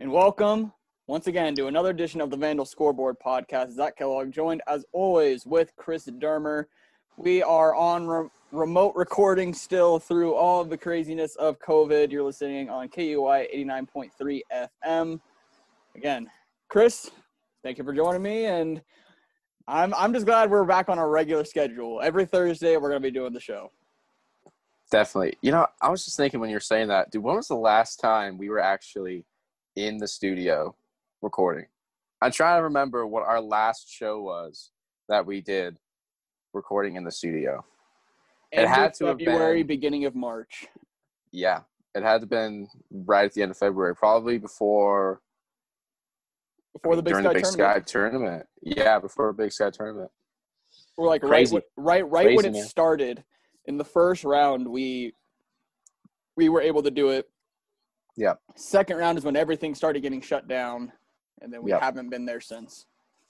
And welcome once again to another edition of the Vandal Scoreboard Podcast. Zach Kellogg, joined as always with Chris Dermer. We are on remote recording still through all of the craziness of COVID. You're listening on KUI 89.3 FM. Again, Chris, thank you for joining me, and I'm just glad we're back on our regular schedule. Every Thursday, we're going to be doing the show. Definitely. I was just thinking when you were saying that, dude, when was the last time we were actually in the studio recording? I'm trying to remember what our last show was that we did recording in the studio. It had to February, have been, beginning of March. Yeah, it had to have been right at the end of February, probably before the Big Sky tournament. Yeah, before the Big Sky tournament. We're like Crazy. right when it started in the first round, we were able to do it. Yeah. Second round is when everything started getting shut down, and then we haven't been there since.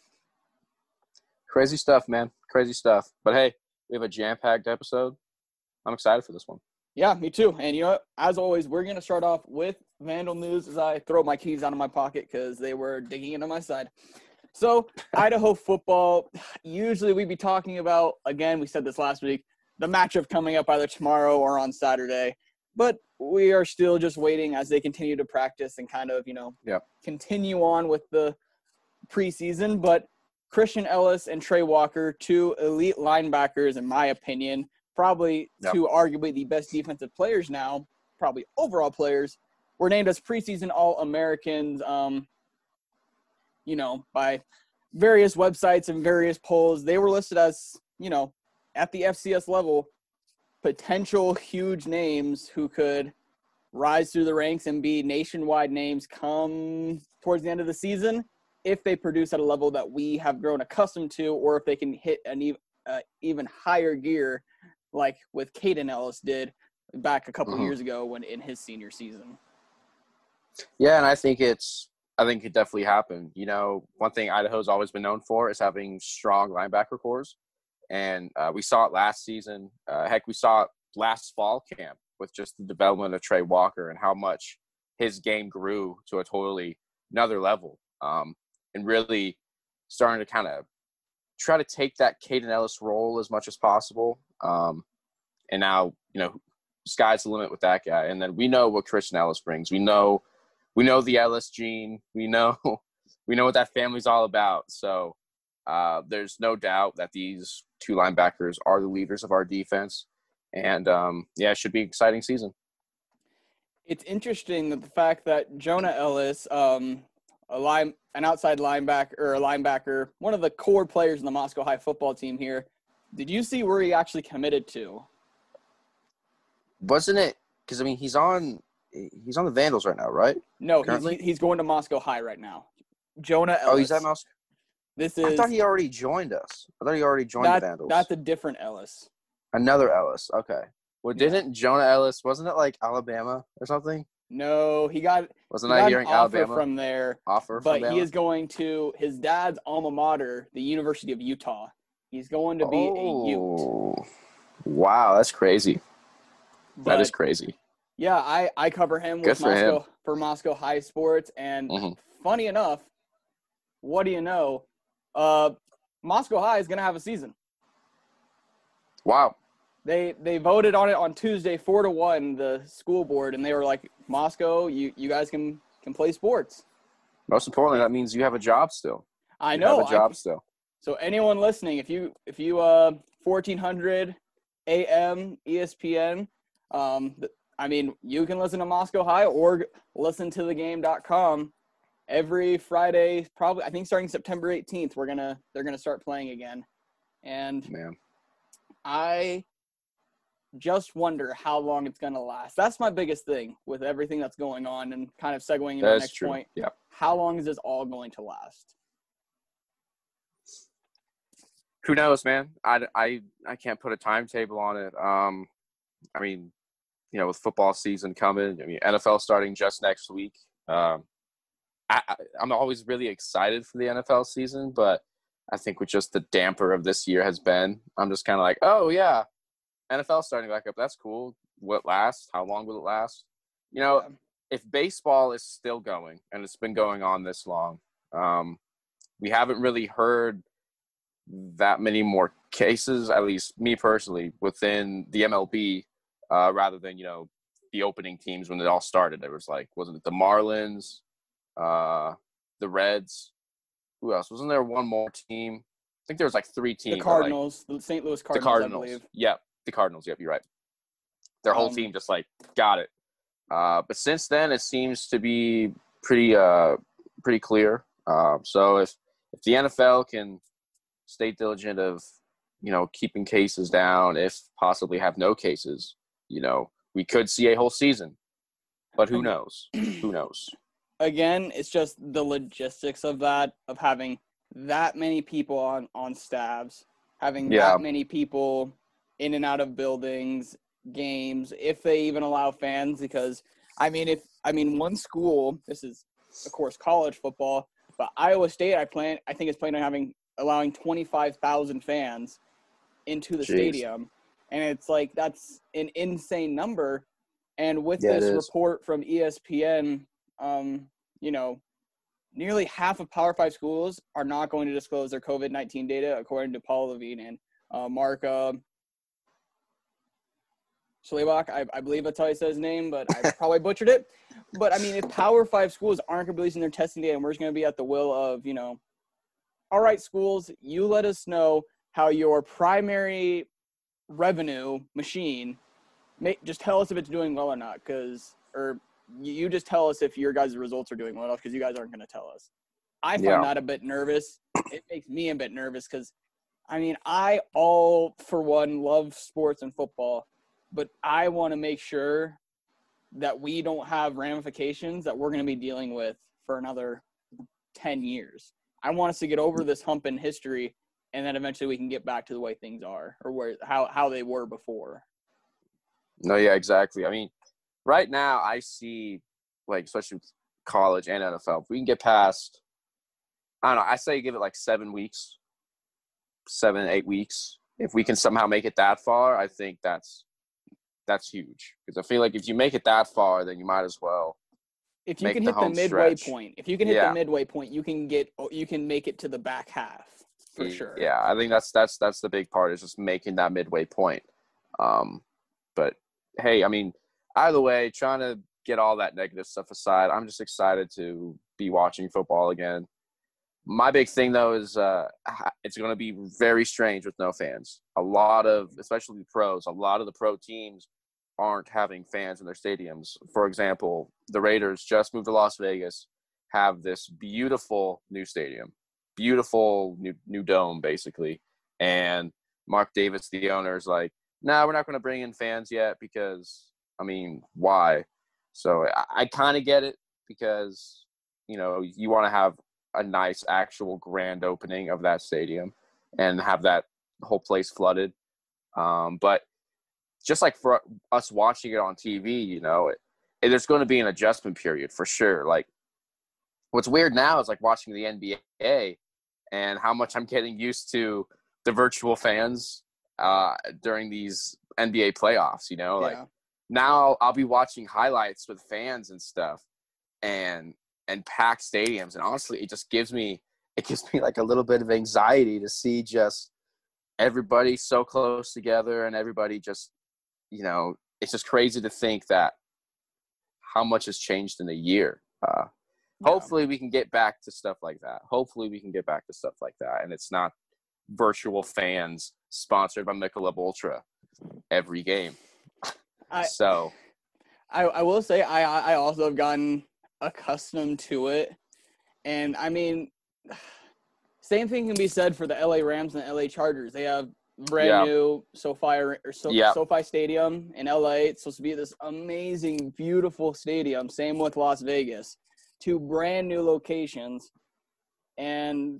Crazy stuff, man. Crazy stuff. But hey, we have a jam-packed episode. I'm excited for this one. Yeah, me too. And you know what? As always, we're going to start off with Vandal news as I throw my keys out of my pocket because they were digging into my side. So, Idaho football, usually we'd be talking about, again, we said this last week, the matchup coming up either tomorrow or on Saturday. But we are still just waiting as they continue to practice and kind of, continue on with the preseason. But Christian Ellis and Trey Walker, two elite linebackers, in my opinion, probably two arguably the best defensive players now, probably overall players, were named as preseason All-Americans, by various websites and various polls. They were listed as, at the FCS level, potential huge names who could rise through the ranks and be nationwide names come towards the end of the season if they produce at a level that we have grown accustomed to, or if they can hit an even higher gear like with Caden Ellis did back a couple years ago when in his senior season. Yeah, and I think it definitely happened. One thing Idaho's always been known for is having strong linebacker cores. And we saw it last season. We saw it last fall camp with just the development of Trey Walker and how much his game grew to a totally another level. And really starting to kind of try to take that Caden Ellis role as much as possible. And now, sky's the limit with that guy. And then we know what Christian Ellis brings. We know the Ellis gene. We know what that family's all about. So there's no doubt that these two linebackers are the leaders of our defense. And, it should be an exciting season. It's interesting that the fact that Jonah Ellis, an outside linebacker or a linebacker, one of the core players in the Moscow High football team here, did you see where he actually committed to? Wasn't it – because, he's on the Vandals right now, right? No, he's going to Moscow High right now. Jonah Ellis. Oh, he's at Moscow? I thought he already joined us. I thought he already joined the Vandals. That's a different Ellis. Another Ellis. Okay. Well, didn't Jonah Ellis – wasn't it like Alabama or something? No, he got hearing an offer Alabama from there. But he is going to his dad's alma mater, the University of Utah. He's going to be a Ute. Wow, that's crazy. That is crazy. Yeah, I cover him for Moscow High Sports, and funny enough, what do you know? Moscow High is going to have a season. Wow. They voted on it on Tuesday 4-1, the school board, and they were like, Moscow, you guys can play sports. Most importantly, that means you have a job still. I know. You have a job still. So anyone listening, if you 1400 AM ESPN, you can listen to Moscow High or listen to thegame.com every Friday, probably, I think starting September 18th, they're gonna start playing again. And I just wonder how long it's gonna last. That's my biggest thing with everything that's going on, and kind of segueing into the next point. Yeah. How long is this all going to last? Who knows, man? I can't put a timetable on it. With football season coming, NFL starting just next week. I'm always really excited for the NFL season, but I think with just the damper of this year has been, I'm just kind of like, oh yeah, NFL starting back up. That's cool. Will it last? How long will it last? if baseball is still going, and it's been going on this long, we haven't really heard that many more cases, at least me personally, within the MLB, rather than, the opening teams when it all started. There was wasn't it the Marlins, the Reds? Who else? Wasn't there one more team? I think there was 3 teams. The Cardinals, the St. Louis Cardinals, the Cardinals. I believe. Yep, the Cardinals. Yep, you're right. Their whole team just got it. But since then, it seems to be pretty clear. So if the NFL can stay diligent of, keeping cases down, if possibly have no cases, we could see a whole season. But who knows? Who knows? Again, it's just the logistics of that, of having that many people on staffs, having that many people in and out of buildings, games, if they even allow fans. Because one school, this is of course college football, but Iowa State I think is planning on allowing 25,000 fans into the stadium, and it's that's an insane number. And with this report from ESPN, nearly half of Power 5 schools are not going to disclose their COVID-19 data, according to Paul Levine and Mark Schlabach. I believe that's how he says his name, but I probably butchered it. But, if Power 5 schools aren't going to be releasing their testing data, and we're just going to be at the will of, all right, schools, you let us know how your primary revenue machine, just tell us if it's doing well or not, or you just tell us if your guys' results are doing well, because you guys aren't going to tell us. I find that a bit nervous. It makes me a bit nervous because, I for one, love sports and football, but I want to make sure that we don't have ramifications that we're going to be dealing with for another 10 years. I want us to get over this hump in history, and then eventually we can get back to the way things are, or how they were before. No, yeah, exactly. Right now I see, especially with college and NFL, if we can get past, I don't know, I say give it 7 weeks, 7, 8 weeks. If we can somehow make it that far, I think that's huge. Because I feel like if you make it that far, then you might as well. If you can hit the midway point, the midway point, you can make it to the back half for sure. Yeah, I think that's the big part, is just making that midway point. But hey, either way, trying to get all that negative stuff aside, I'm just excited to be watching football again. My big thing, though, is it's going to be very strange with no fans. Especially the pros, a lot of the pro teams aren't having fans in their stadiums. For example, the Raiders just moved to Las Vegas, have this beautiful new stadium, beautiful new dome, basically. And Mark Davis, the owner, is like, no, we're not going to bring in fans yet because, why? So I kind of get it because, you want to have a nice actual grand opening of that stadium and have that whole place flooded. But just for us watching it on TV, there's going to be an adjustment period for sure. What's weird now is watching the NBA and how much I'm getting used to the virtual fans during these NBA playoffs, now I'll be watching highlights with fans and stuff and packed stadiums. And honestly, it gives me a little bit of anxiety to see just everybody so close together and everybody just, it's just crazy to think that how much has changed in a year. Hopefully we can get back to stuff like that. And it's not virtual fans sponsored by Michelob Ultra every game. I will say I also have gotten accustomed to it. And same thing can be said for the LA Rams and the LA Chargers. They have brand new SoFi Stadium in LA. It's supposed to be this amazing, beautiful stadium. Same with Las Vegas. 2 brand new locations. And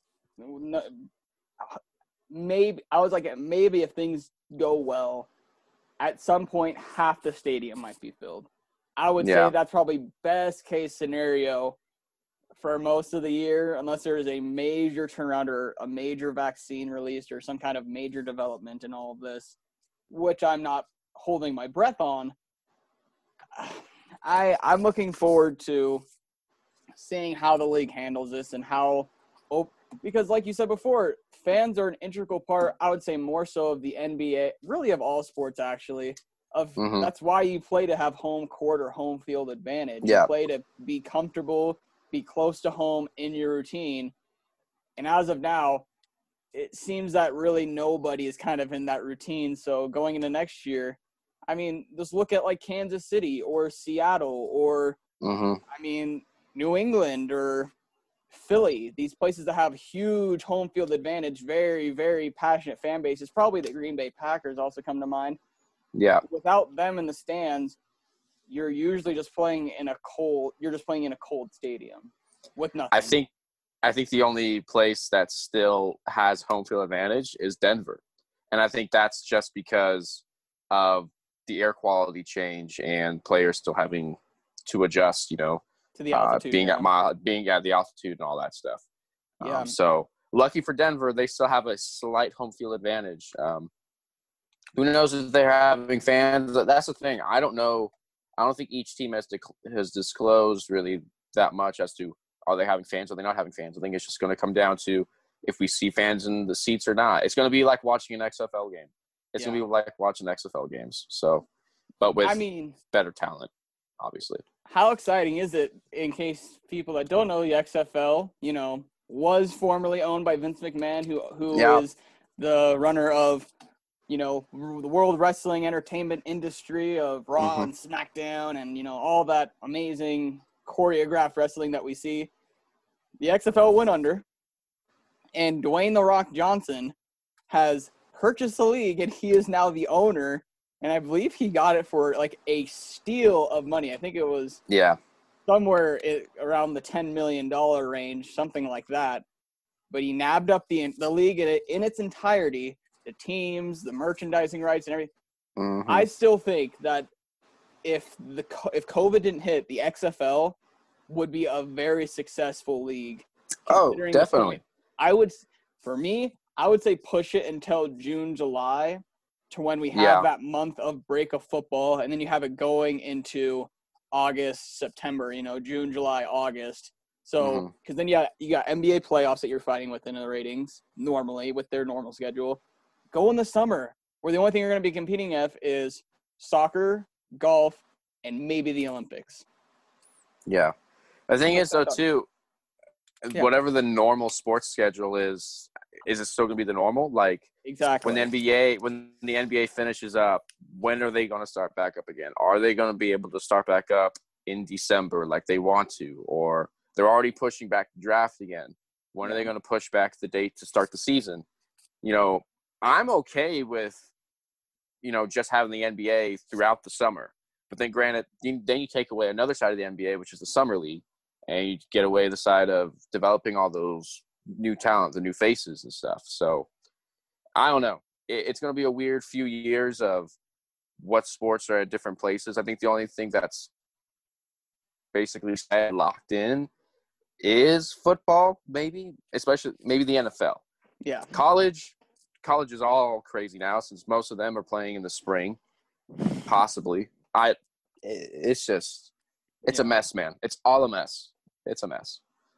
maybe if things go well, at some point half the stadium might be filled. I would say that's probably best case scenario for most of the year, unless there is a major turnaround or a major vaccine released or some kind of major development in all of this, which I'm not holding my breath on. I'm looking forward to seeing how the league handles this and how because like you said before, fans are an integral part, I would say more so of the NBA, really of all sports actually. That's why you play to have home court or home field advantage. Yeah. You play to be comfortable, be close to home in your routine. And as of now, it seems that really nobody is kind of in that routine. So going into next year, I mean, just look at like Kansas City or Seattle or, I mean, New England or Philly, these places that have huge home field advantage, very, very passionate fan bases. Probably the Green Bay Packers also come to mind. Yeah. Without them in the stands, you're usually just playing in a cold stadium with nothing. I think the only place that still has home field advantage is Denver. And I think that's just because of the air quality change and players still having to adjust, you know, to the altitude, being at the altitude and all that stuff. Yeah. So lucky for Denver, they still have a slight home field advantage. Who knows if they're having fans? That's the thing. I don't know. I don't think each team has disclosed really that much as to are they having fans or are they not having fans. I think it's just going to come down to if we see fans in the seats or not. It's going to be like watching an XFL game. It's going to be like watching XFL games. So, but with better talent, obviously. How exciting is it, in case people that don't know, the XFL, you know, was formerly owned by Vince McMahon, who is the runner of, you know, the world wrestling entertainment industry of Raw and SmackDown and, you know, all that amazing choreographed wrestling that we see. The XFL went under, and Dwayne "The Rock" Johnson has purchased the league, and he is now the owner. And I believe he got it for like a steal of money. I think it was somewhere around the $10 million range, something like that. But he nabbed up the league in its entirety, the teams, the merchandising rights, and everything. I still think that if COVID didn't hit, the XFL would be a very successful league. Oh, definitely. I would say push it until June, July, to when we have that month of break of football, and then you have it going into August, September, you know, June, July, August. So, because then you got NBA playoffs that you're fighting within the ratings normally with their normal schedule. Go in the summer, where the only thing you're going to be competing at is soccer, golf, and maybe the Olympics. Yeah. The thing is, though, too, whatever the normal sports schedule is it still going to be the normal? Like, exactly. When the NBA finishes up, when are they going to start back up again? Are they going to be able to start back up in December like they want to? Or they're already pushing back the draft again. When are they going to push back the date to start the season? You know, I'm okay with, you know, just having the NBA throughout the summer. But then granted, then you take away another side of the NBA, which is the summer league, and you get away the side of developing all those new talent, the new faces and stuff. So I don't know. It's going to be a weird few years of what sports are at different places. I think the only thing that's basically locked in is football, maybe, especially maybe the NFL. Yeah. College is all crazy now since most of them are playing in the spring, possibly. It's a mess, man. It's all a mess. It's a mess.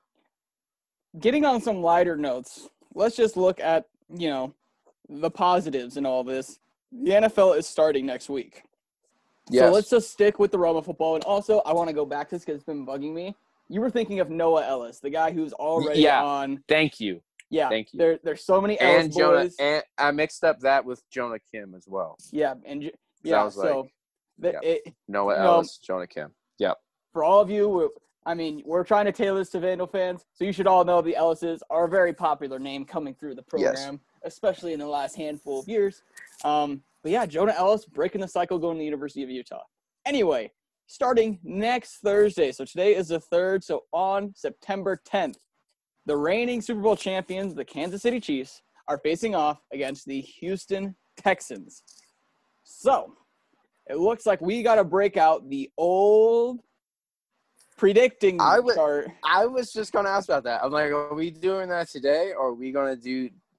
Getting on some lighter notes, let's just look at, you know, the positives in all this. The NFL is starting next week. Yes. So let's just stick with the realm of football. And also, I want to go back to this because it's been bugging me. You were thinking of Noah Ellis, the guy who's already on. Thank you. Yeah. Thank you. There's so many Ellis boys. And I mixed up that with Jonah Kim as well. Yeah. And so Noah Ellis, Jonah Kim. Yep. For all of you, we're trying to tailor this to Vandal fans, so you should all know the Ellises are a very popular name coming through the program, especially in the last handful of years. But yeah, Jonah Ellis breaking the cycle, going to the University of Utah. Anyway, starting next Thursday, so today is the 3rd, so on September 10th, the reigning Super Bowl champions, the Kansas City Chiefs, are facing off against the Houston Texans. So, it looks like we got to break out the old predicting chart. I was just going to ask about that. I'm like, are we doing that today, or are we going to do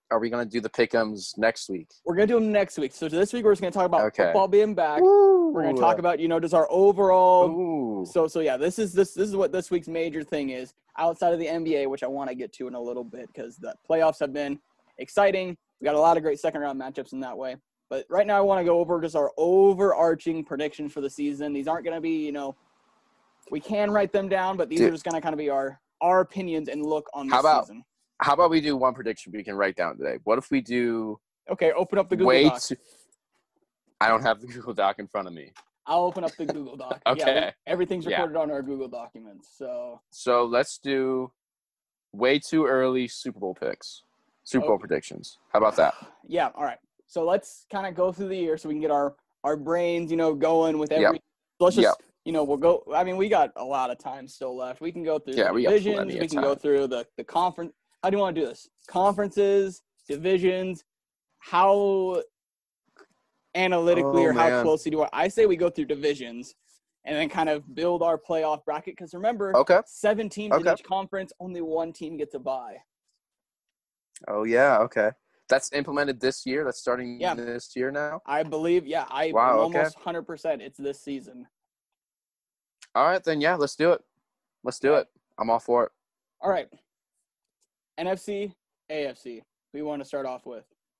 are we gonna do the pick'ems next week? We're going to do them next week. So this week, we're just going to talk about Okay. football being back. Ooh. We're going to talk about, does our overall Ooh. So yeah, this is what this week's major thing is outside of the NBA, which I want to get to in a little bit because the playoffs have been exciting. We got a lot of great second round matchups in that way. But right now I want to go over just our overarching predictions for the season. These aren't going to be, we can write them down, but these are just going to kind of be our opinions and look on this season. How about we do one prediction we can write down today? What if we do Okay, open up the Google Doc. I don't have the Google Doc in front of me. I'll open up the Google Doc. Okay. Yeah, everything's recorded on our Google documents. So let's do way too early Super Bowl picks. Super Bowl predictions. How about that? Yeah, all right. So let's kind of go through the year so we can get our brains, going with every Yep. Let's just, we'll go – I mean, we got a lot of time still left. We can go through the divisions. We can go through the conference. How do you want to do this? Conferences, divisions, how analytically how closely do I say we go through divisions and then kind of build our playoff bracket? Because remember, 7 teams in each conference, only 1 team gets a bye. Oh, yeah, okay. That's implemented this year? That's starting this year now? I believe, almost 100% it's this season. All right, then, let's do it. Let's do it. I'm all for it. All right. NFC, AFC. We want to start off with.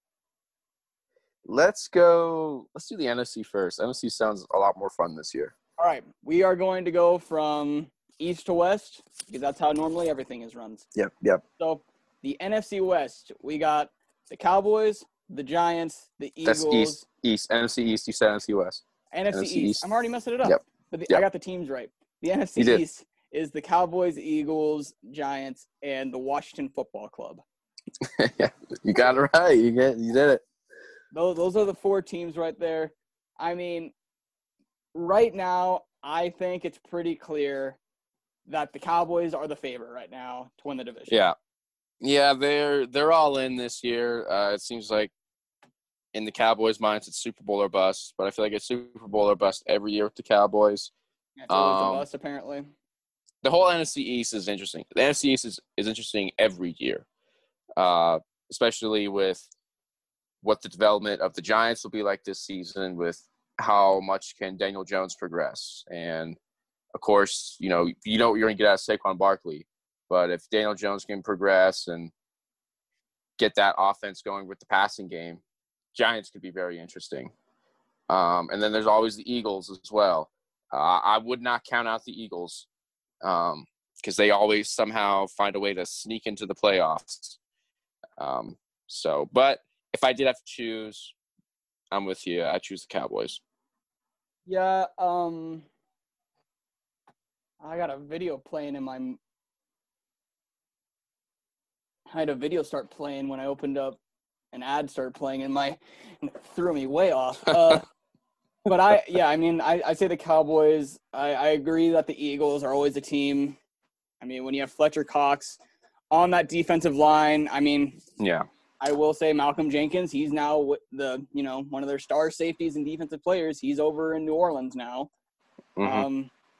Let's do the NFC first. NFC sounds a lot more fun this year. All right. We are going to go from east to west because that's how normally everything is runs. Yep. So the NFC West, we got the Cowboys, the Giants, the Eagles. That's East. NFC East, you said NFC West. NFC East. I'm already messing it up. Yep. But I got the teams right. The NFC East is the Cowboys, Eagles, Giants, and the Washington Football Club. You got it right. You did it. Those are the 4 teams right there. I mean, right now, I think it's pretty clear that the Cowboys are the favorite right now to win the division. Yeah, they're all in this year. It seems like in the Cowboys' minds, it's Super Bowl or bust. But I feel like it's Super Bowl or bust every year with the Cowboys. It's always a bust, apparently. The whole NFC East is interesting. The NFC East is interesting every year, especially with what the development of the Giants will be like this season, with how much can Daniel Jones progress. And, of course, you know what you're going to get out of Saquon Barkley. But if Daniel Jones can progress and get that offense going with the passing game, Giants could be very interesting. And then there's always the Eagles as well. I would not count out the Eagles because they always somehow find a way to sneak into the playoffs. But if I did have to choose, I'm with you. I choose the Cowboys. Yeah, I got a video playing in my – I had a video start playing when I opened up. An ad started playing and it threw me way off. But I say the Cowboys. I agree that the Eagles are always a team. I mean, when you have Fletcher Cox on that defensive line, I will say Malcolm Jenkins, he's now one of their star safeties and defensive players. He's over in New Orleans now. Mm-hmm.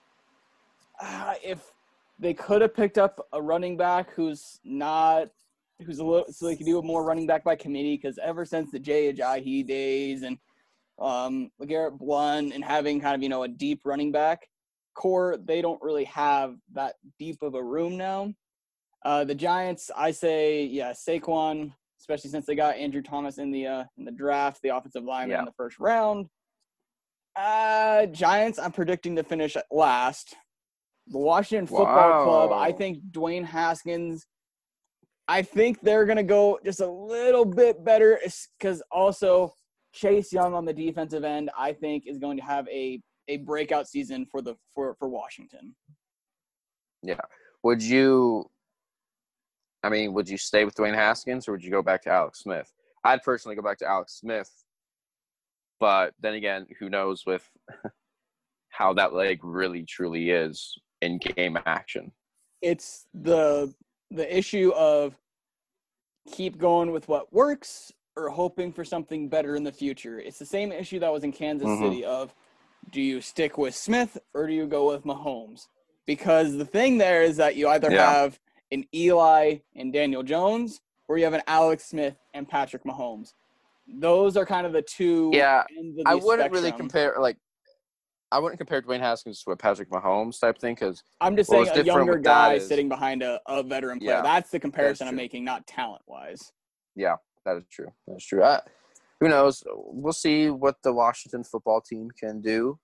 If they could have picked up a running back who's a little, so they could do a more running back by committee, because ever since the Jay Ajayi days and LeGarrette Blount and having kind of, a deep running back core, they don't really have that deep of a room now. The Giants, I say, Saquon, especially since they got Andrew Thomas in the draft, the offensive lineman in the first round. Giants, I'm predicting to finish last. The Washington Football Club, I think Dwayne Haskins, I think they're going to go just a little bit better, because also Chase Young on the defensive end, I think, is going to have a breakout season for Washington. Yeah. Would you stay with Dwayne Haskins, or would you go back to Alex Smith? I'd personally go back to Alex Smith, but then again, who knows with how that leg really truly is in game action. It's the issue of keep going with what works or hoping for something better in the future. It's the same issue that was in Kansas City of, do you stick with Smith or do you go with Mahomes? Because the thing there is that you either have an Eli and Daniel Jones, or you have an Alex Smith and Patrick Mahomes. Those are kind of the two ends of the I wouldn't spectrum. really compare I wouldn't compare Dwayne Haskins to a Patrick Mahomes type thing because I'm just saying a younger guy sitting behind a veteran player. That's the comparison I'm making, not talent-wise. Yeah, that is true. That's true. Who knows? We'll see what the Washington football team can do.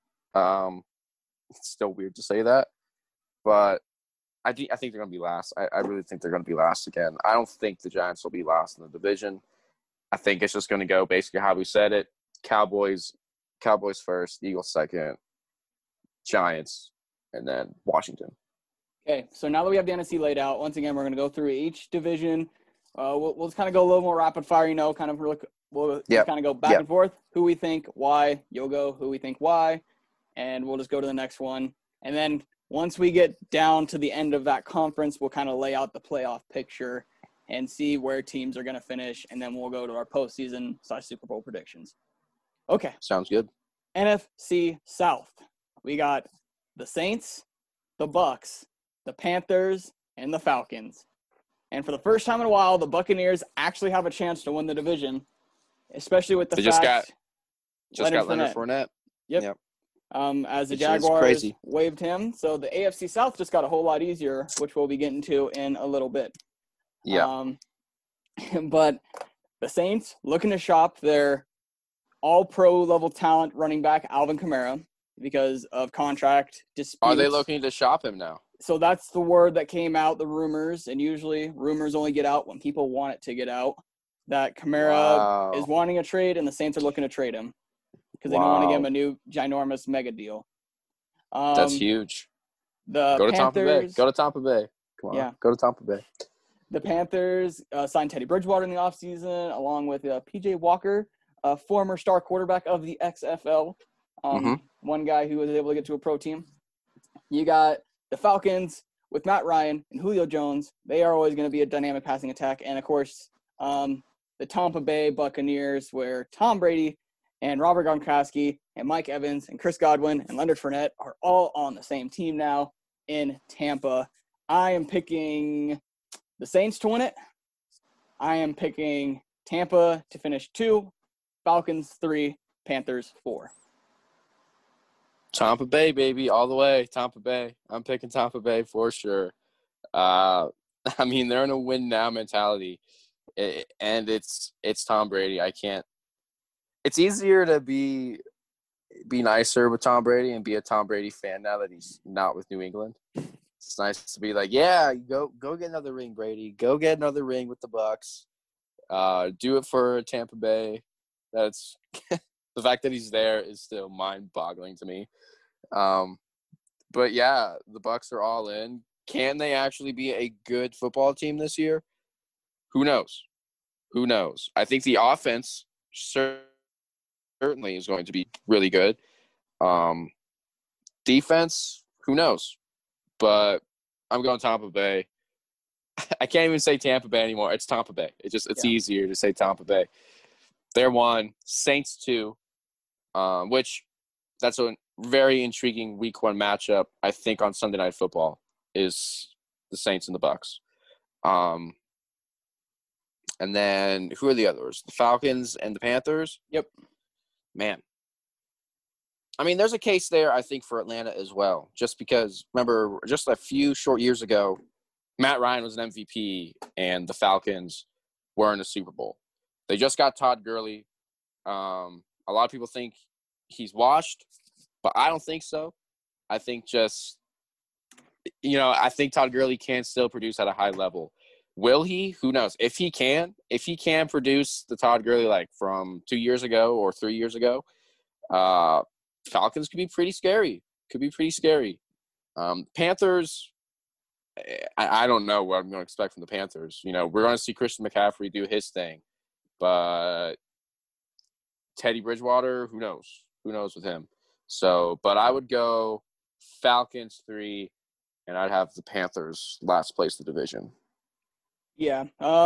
It's still weird to say that, but I think they're going to be last. I really think they're going to be last again. I don't think the Giants will be last in the division. I think it's just going to go basically how we said it. Cowboys first, Eagles second, Giants, and then Washington. Okay, so now that we have the NFC laid out, once again, we're going to go through each division. We'll just kind of go a little more rapid fire, we'll kind of go back and forth. Who we think, why. You'll go who we think, why. And we'll just go to the next one. And then once we get down to the end of that conference, we'll kind of lay out the playoff picture and see where teams are going to finish. And then we'll go to our postseason / Super Bowl predictions. Okay. Sounds good. NFC South. We got the Saints, the Bucks, the Panthers, and the Falcons. And for the first time in a while, the Buccaneers actually have a chance to win the division, especially with the fact just got Leonard Fournette. Yep. As the Jaguars waived him. So the AFC South just got a whole lot easier, which we'll be getting to in a little bit. Yeah. But the Saints looking to shop their all-pro level talent running back, Alvin Kamara, because of contract disputes. Are they looking to shop him now? So that's the word that came out, the rumors, and usually rumors only get out when people want it to get out, that Kamara is wanting a trade and the Saints are looking to trade him because they don't want to give him a new ginormous mega deal. That's huge. The Go to Panthers, Tampa Bay. Go to Tampa Bay. Come on. Yeah. Go to Tampa Bay. The Panthers signed Teddy Bridgewater in the offseason, along with P.J. Walker, a former star quarterback of the XFL. One guy who was able to get to a pro team. You got the Falcons with Matt Ryan and Julio Jones. They are always going to be a dynamic passing attack. And, of course, the Tampa Bay Buccaneers, where Tom Brady and Robert Gronkowski and Mike Evans and Chris Godwin and Leonard Fournette are all on the same team now in Tampa. I am picking the Saints to win it. I am picking Tampa to finish 2, Falcons 3, Panthers 4. Tampa Bay, baby, all the way. Tampa Bay. I'm picking Tampa Bay for sure. I mean, they're in a win now mentality, and it's Tom Brady. I can't. It's easier to be nicer with Tom Brady and be a Tom Brady fan now that he's not with New England. It's nice to be like, yeah, go get another ring, Brady. Go get another ring with the Bucks. Do it for Tampa Bay. That's the fact that he's there is still mind-boggling to me. But yeah, the Bucks are all in. Can they actually be a good football team this year? Who knows? I think the offense certainly is going to be really good. Defense, who knows? But I'm going Tampa Bay. I can't even say Tampa Bay anymore. It's Tampa Bay. It's easier to say Tampa Bay. They're 1, Saints 2, which that's a very intriguing Week 1 matchup. I think on Sunday Night Football is the Saints and the Bucks. And then who are the others? The Falcons and the Panthers. Yep. Man. I mean, there's a case there, I think, for Atlanta as well. Just because, remember, just a few short years ago, Matt Ryan was an MVP and the Falcons were in a Super Bowl. They just got Todd Gurley. A lot of people think he's washed, but I don't think so. I think I think Todd Gurley can still produce at a high level. Will he? Who knows? If he can produce the Todd Gurley like from 2 years ago or 3 years ago, Falcons could be pretty scary. Panthers, I don't know what I'm going to expect from the Panthers. We're going to see Christian McCaffrey do his thing, but Teddy Bridgewater, who knows? Who knows with him? So, but I would go Falcons 3, and I'd have the Panthers last place the division. Yeah.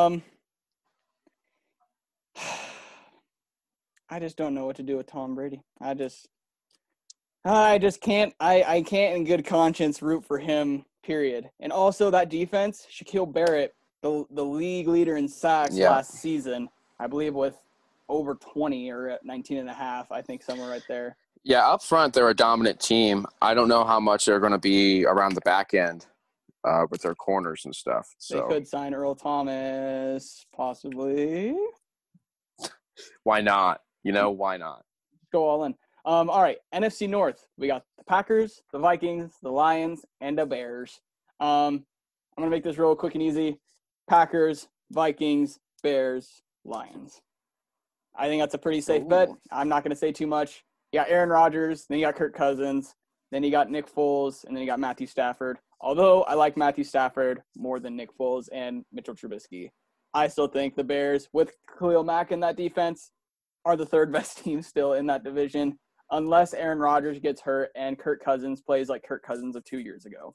I just don't know what to do with Tom Brady. I just can't. I can't in good conscience root for him, period. And also that defense, Shaquille Barrett the league leader in sacks Yeah. last season, I believe with over 20 or at 19 and a half, I think somewhere right there. Yeah, up front, they're a dominant team. I don't know how much they're going to be around the back end with their corners and stuff. They So could sign Earl Thomas, possibly. why not? Why not? Go all in. All right, NFC North. We got the Packers, the Vikings, the Lions, and the Bears. I'm going to make this real quick and easy. Packers, Vikings, Bears, Lions. I think that's a pretty safe bet. I'm not going to say too much. You got Aaron Rodgers, then you got Kirk Cousins, then you got Nick Foles, and then you got Matthew Stafford. Although I like Matthew Stafford more than Nick Foles and Mitchell Trubisky, I still think the Bears, with Khalil Mack in that defense, are the third best team still in that division, unless Aaron Rodgers gets hurt and Kirk Cousins plays like Kirk Cousins of 2 years ago.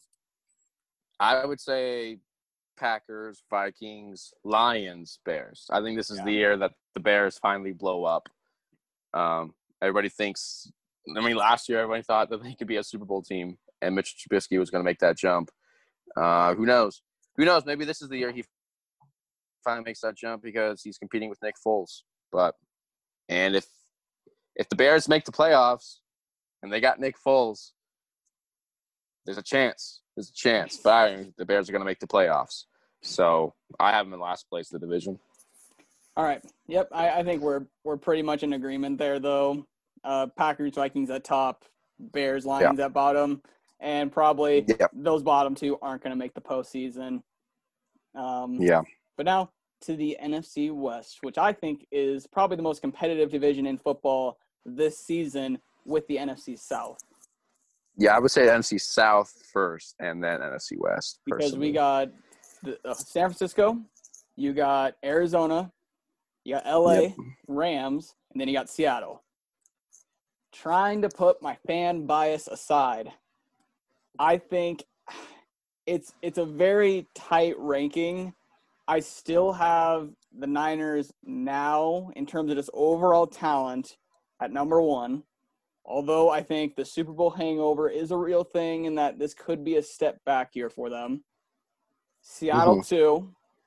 I would say Packers, Vikings, Lions, Bears. I think this is the year that the Bears finally blow up. Everybody thinks – last year everybody thought that they could be a Super Bowl team, and Mitchell Trubisky was going to make that jump. Who knows? Who knows? Maybe this is the year he finally makes that jump because he's competing with Nick Foles. And if the Bears make the playoffs and they got Nick Foles, there's a chance. But I think the Bears are going to make the playoffs. So I have them in last place in the division. All right. Yep. I think we're pretty much in agreement there, though. Packers, Vikings at top, Bears, Lions at bottom, and probably those bottom two aren't going to make the postseason. But now to the NFC West, which I think is probably the most competitive division in football this season with the NFC South. Yeah, I would say NFC South first and then NFC West. Because we got San Francisco, you got Arizona, you got LA, Rams, and then you got Seattle. Trying to put my fan bias aside, I think it's a very tight ranking. I still have the Niners now in terms of just overall talent at number one. Although I think the Super Bowl hangover is a real thing and that this could be a step back year for them. Seattle 2,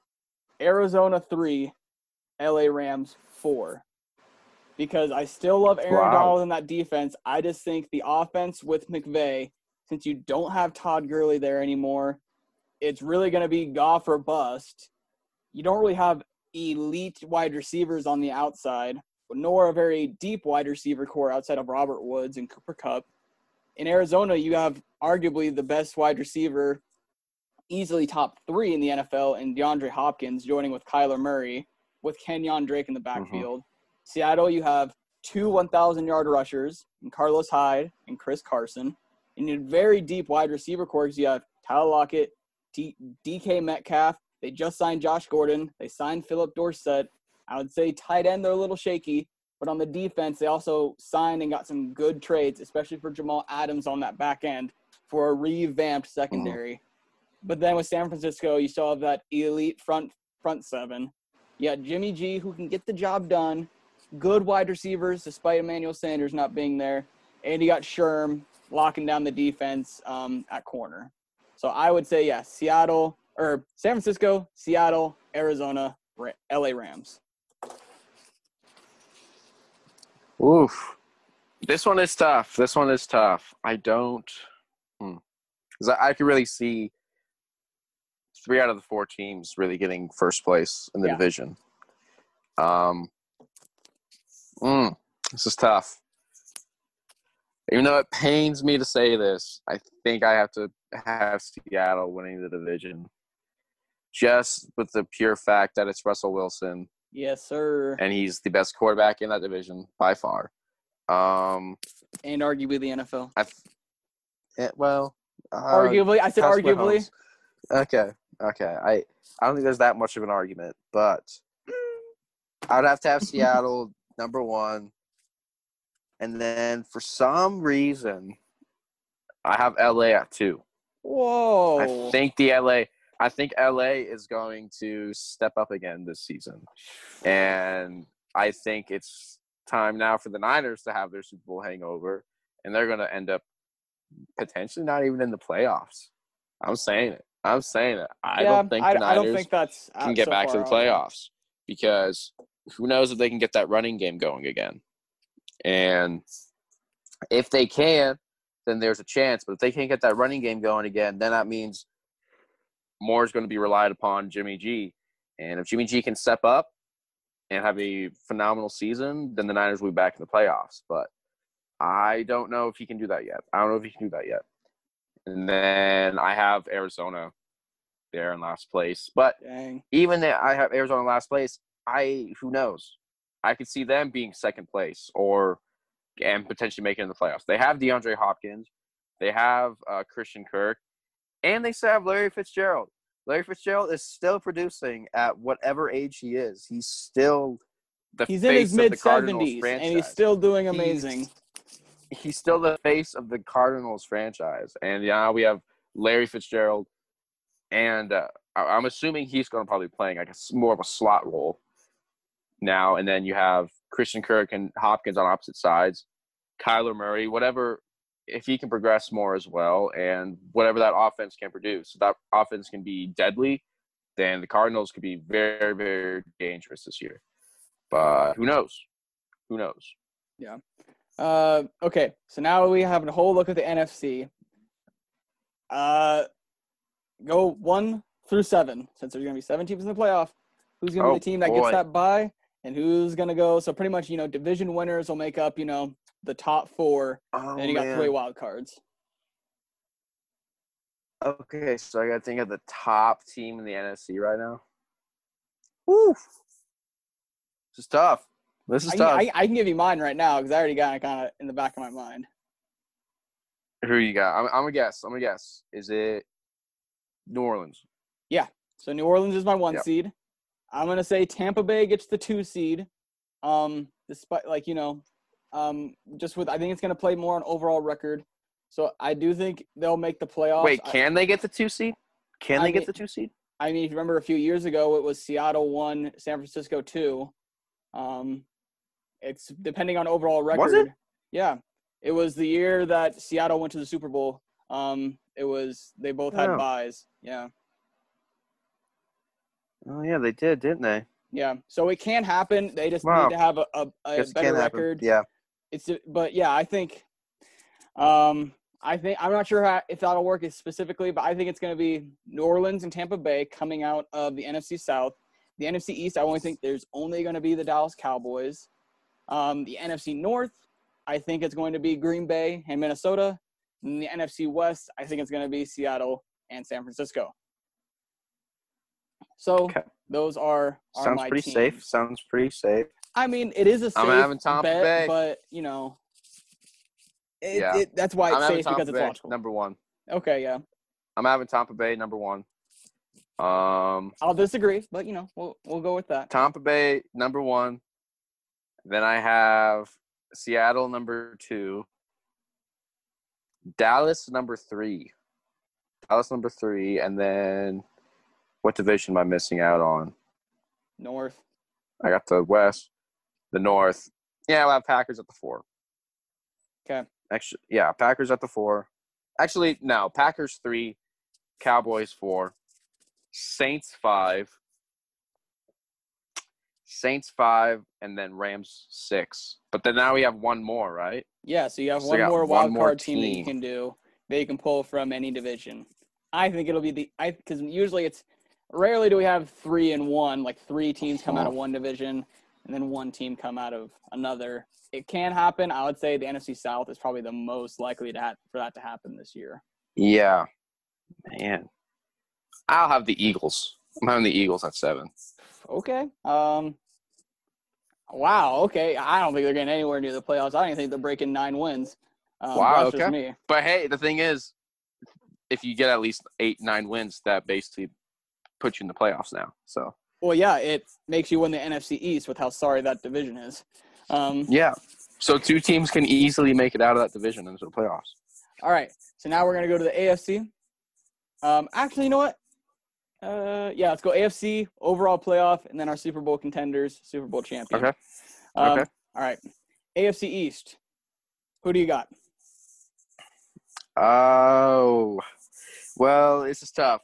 Arizona 3, LA Rams 4. Because I still love Aaron Donald in that defense. I just think the offense with McVay, since you don't have Todd Gurley there anymore, it's really going to be Goff or bust. You don't really have elite wide receivers on the outside, nor a very deep wide receiver core outside of Robert Woods and Cooper Kupp. In Arizona, you have arguably the best wide receiver, easily top 3 in the NFL, and DeAndre Hopkins joining with Kyler Murray, with Kenyon Drake in the backfield. Seattle, you have 2 1,000-yard rushers, in Carlos Hyde and Chris Carson. And in very deep wide receiver corps, you have Tyler Lockett, DK Metcalf. They just signed Josh Gordon. They signed Philip Dorsett. I would say tight end, they're a little shaky. But on the defense, they also signed and got some good trades, especially for Jamal Adams on that back end for a revamped secondary. But then with San Francisco, you still have that elite front seven. You got Jimmy G, who can get the job done. Good wide receivers, despite Emmanuel Sanders not being there. And you got Sherm locking down the defense at corner. So I would say, San Francisco, Seattle, Arizona, LA Rams. Oof. This one is tough. I don't – because I can really see 3 out of the 4 teams really getting first place in the division. This is tough. Even though it pains me to say this, I think I have to have Seattle winning the division. Just with the pure fact that it's Russell Wilson. Yes, sir. And he's the best quarterback in that division by far. And arguably the NFL. Arguably. I said arguably. Okay. I don't think there's that much of an argument, but I would have to have Seattle number 1. And then for some reason, I have LA at 2. Whoa. I think LA is going to step up again this season. And I think it's time now for the Niners to have their Super Bowl hangover. And they're going to end up potentially not even in the playoffs. I'm saying it. I'm saying that. I Yeah, don't think the I don't Niners think that's can get so back to far the out. Yeah. playoffs because who knows if they can get that running game going again. And if they can, then there's a chance. But if they can't get that running game going again, then that means more is going to be relied upon Jimmy G. And if Jimmy G can step up and have a phenomenal season, then the Niners will be back in the playoffs. But I don't know if he can do that yet. And then I have Arizona there in last place. But Dang. even if I have Arizona in last place, who knows? I could see them being second place and potentially making it in the playoffs. They have DeAndre Hopkins. They have Christian Kirk. And they still have Larry Fitzgerald. Larry Fitzgerald is still producing at whatever age he is. He's still He's in his mid-70s, franchise. and he's still doing amazing. He's still the face of the Cardinals franchise. And yeah, we have Larry Fitzgerald. And I'm assuming he's going to probably be playing like more of a slot role now. And then you have Christian Kirk and Hopkins on opposite sides. Kyler Murray, whatever, if he can progress more as well, and whatever that offense can produce, that offense can be deadly, then the Cardinals could be very, very dangerous this year. But who knows? Yeah. Okay, so now we have a whole look at the NFC. Go 1 through 7, since there's going to be 7 teams in the playoff. Who's going to be the team that gets that bye, and who's going to go? So pretty much, division winners will make up, the top 4. And then you got 3 wild cards. Okay, so I got to think of the top team in the NFC right now. Woo! This is tough. I can give you mine right now because I already got it kind of in the back of my mind. Who you got? I'm gonna guess. Is it New Orleans? Yeah. So New Orleans is my 1 seed. I'm gonna say Tampa Bay gets the 2 seed. Despite I think it's gonna play more on overall record. So I do think they'll make the playoffs. Wait, can they get the 2 seed? Get the 2 seed? I mean, if you remember a few years ago, it was Seattle 1, San Francisco 2. It's depending on overall record. Was it? Yeah. It was the year that Seattle went to the Super Bowl. They both had byes. Yeah. Oh yeah, they did, didn't they? Yeah. So it can happen. They just need to have a better record. Yeah. I think I'm not sure if that'll work specifically, but I think it's going to be New Orleans and Tampa Bay coming out of the NFC South. The NFC East, I only think there's only going to be the Dallas Cowboys. The NFC North, I think it's going to be Green Bay and Minnesota. And the NFC West, I think it's going to be Seattle and San Francisco. So those are my teams. Sounds pretty safe. I mean, it is a safe bet, but that's why it's safe because it's logical. Number 1. Okay, yeah. I'm having Tampa Bay number 1. I'll disagree, but we'll go with that. Tampa Bay number 1. Then I have Seattle number 2. Dallas number 3. And then what division am I missing out on? North. I got the West, the North. Yeah, I'll have Packers at the 4. Okay. Actually, yeah, Packers at the 4. Actually, no, Packers 3, Cowboys 4, Saints 5, and then Rams 6. But then now we have one more, right? Yeah, so you have one more wild card team that you can do that you can pull from any division. I think it'll be because usually rarely do we have 3 and 1, like 3 teams come out of one division and then 1 team come out of another. It can happen. I would say the NFC South is probably the most likely for that to happen this year. Yeah, man. I'll have the Eagles. I'm having the Eagles at 7. Okay. Wow. Okay. I don't think they're getting anywhere near the playoffs. I don't even think they're breaking 9 wins. Wow. That's just me. But hey, the thing is, if you get at least 8-9 wins, that basically puts you in the playoffs now. So. Well, yeah, it makes you win the NFC East with how sorry that division is. Yeah. So 2 teams can easily make it out of that division into the playoffs. All right. So now we're going to go to the AFC. Actually, you know what? Let's go AFC, overall playoff, and then our Super Bowl contenders, Super Bowl champion. Okay. All right. AFC East. Who do you got? Oh, Well, this is tough.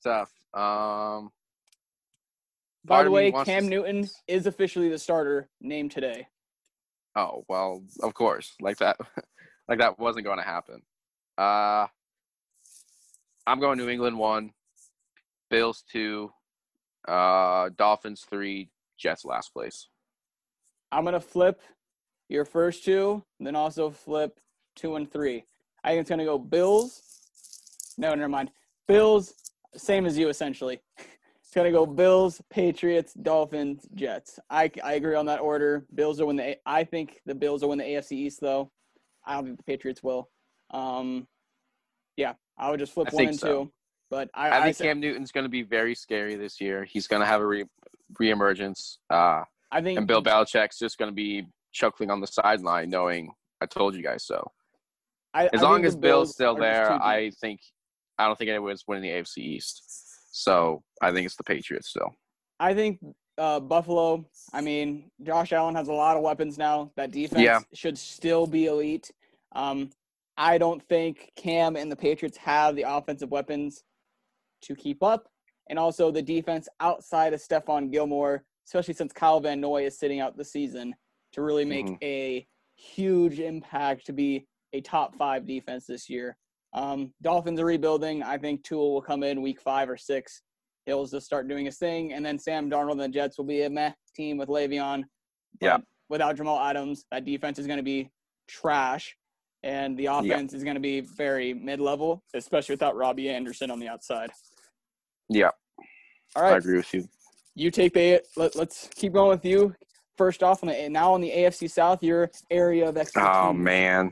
By Part the of me way, wants to. Cam Newton is officially the starter named today. Oh well, of course, like that, like that wasn't going to happen. Uh, I'm going New England 1, Bills 2, Dolphins 3, Jets last place. I'm going to flip your first two, then also flip 2 and 3. I think it's going to go Bills. No, never mind. Bills, same as you essentially. It's going to go Bills, Patriots, Dolphins, Jets. I agree on that order. I think the Bills will win the AFC East, though. I don't think the Patriots will. Yeah, I would just flip 1 and 2. But I think Cam Newton's going to be very scary this year. He's going to have a reemergence. And Bill Belichick's just going to be chuckling on the sideline, knowing I told you guys so. As long as Bill's still there, I don't think anyone's winning the AFC East. So I think it's the Patriots still. I think Buffalo. I mean, Josh Allen has a lot of weapons now. That defense should still be elite. I don't think Cam and the Patriots have the offensive weapons to keep up. And also the defense outside of Stephon Gilmore, especially since Kyle Van Noy is sitting out the season, to really make a huge impact to be a top 5 defense this year. Dolphins are rebuilding. I think Tua will come in week 5 or 6. He'll just start doing his thing. And then Sam Darnold and the Jets will be a meh team with Le'Veon. But without Jamal Adams, that defense is going to be trash. And the offense is going to be very mid-level, especially without Robbie Anderson on the outside. Yeah. All right. I agree with you. You take let's keep going with you. First off, on the AFC South, your area of expertise. Oh, man.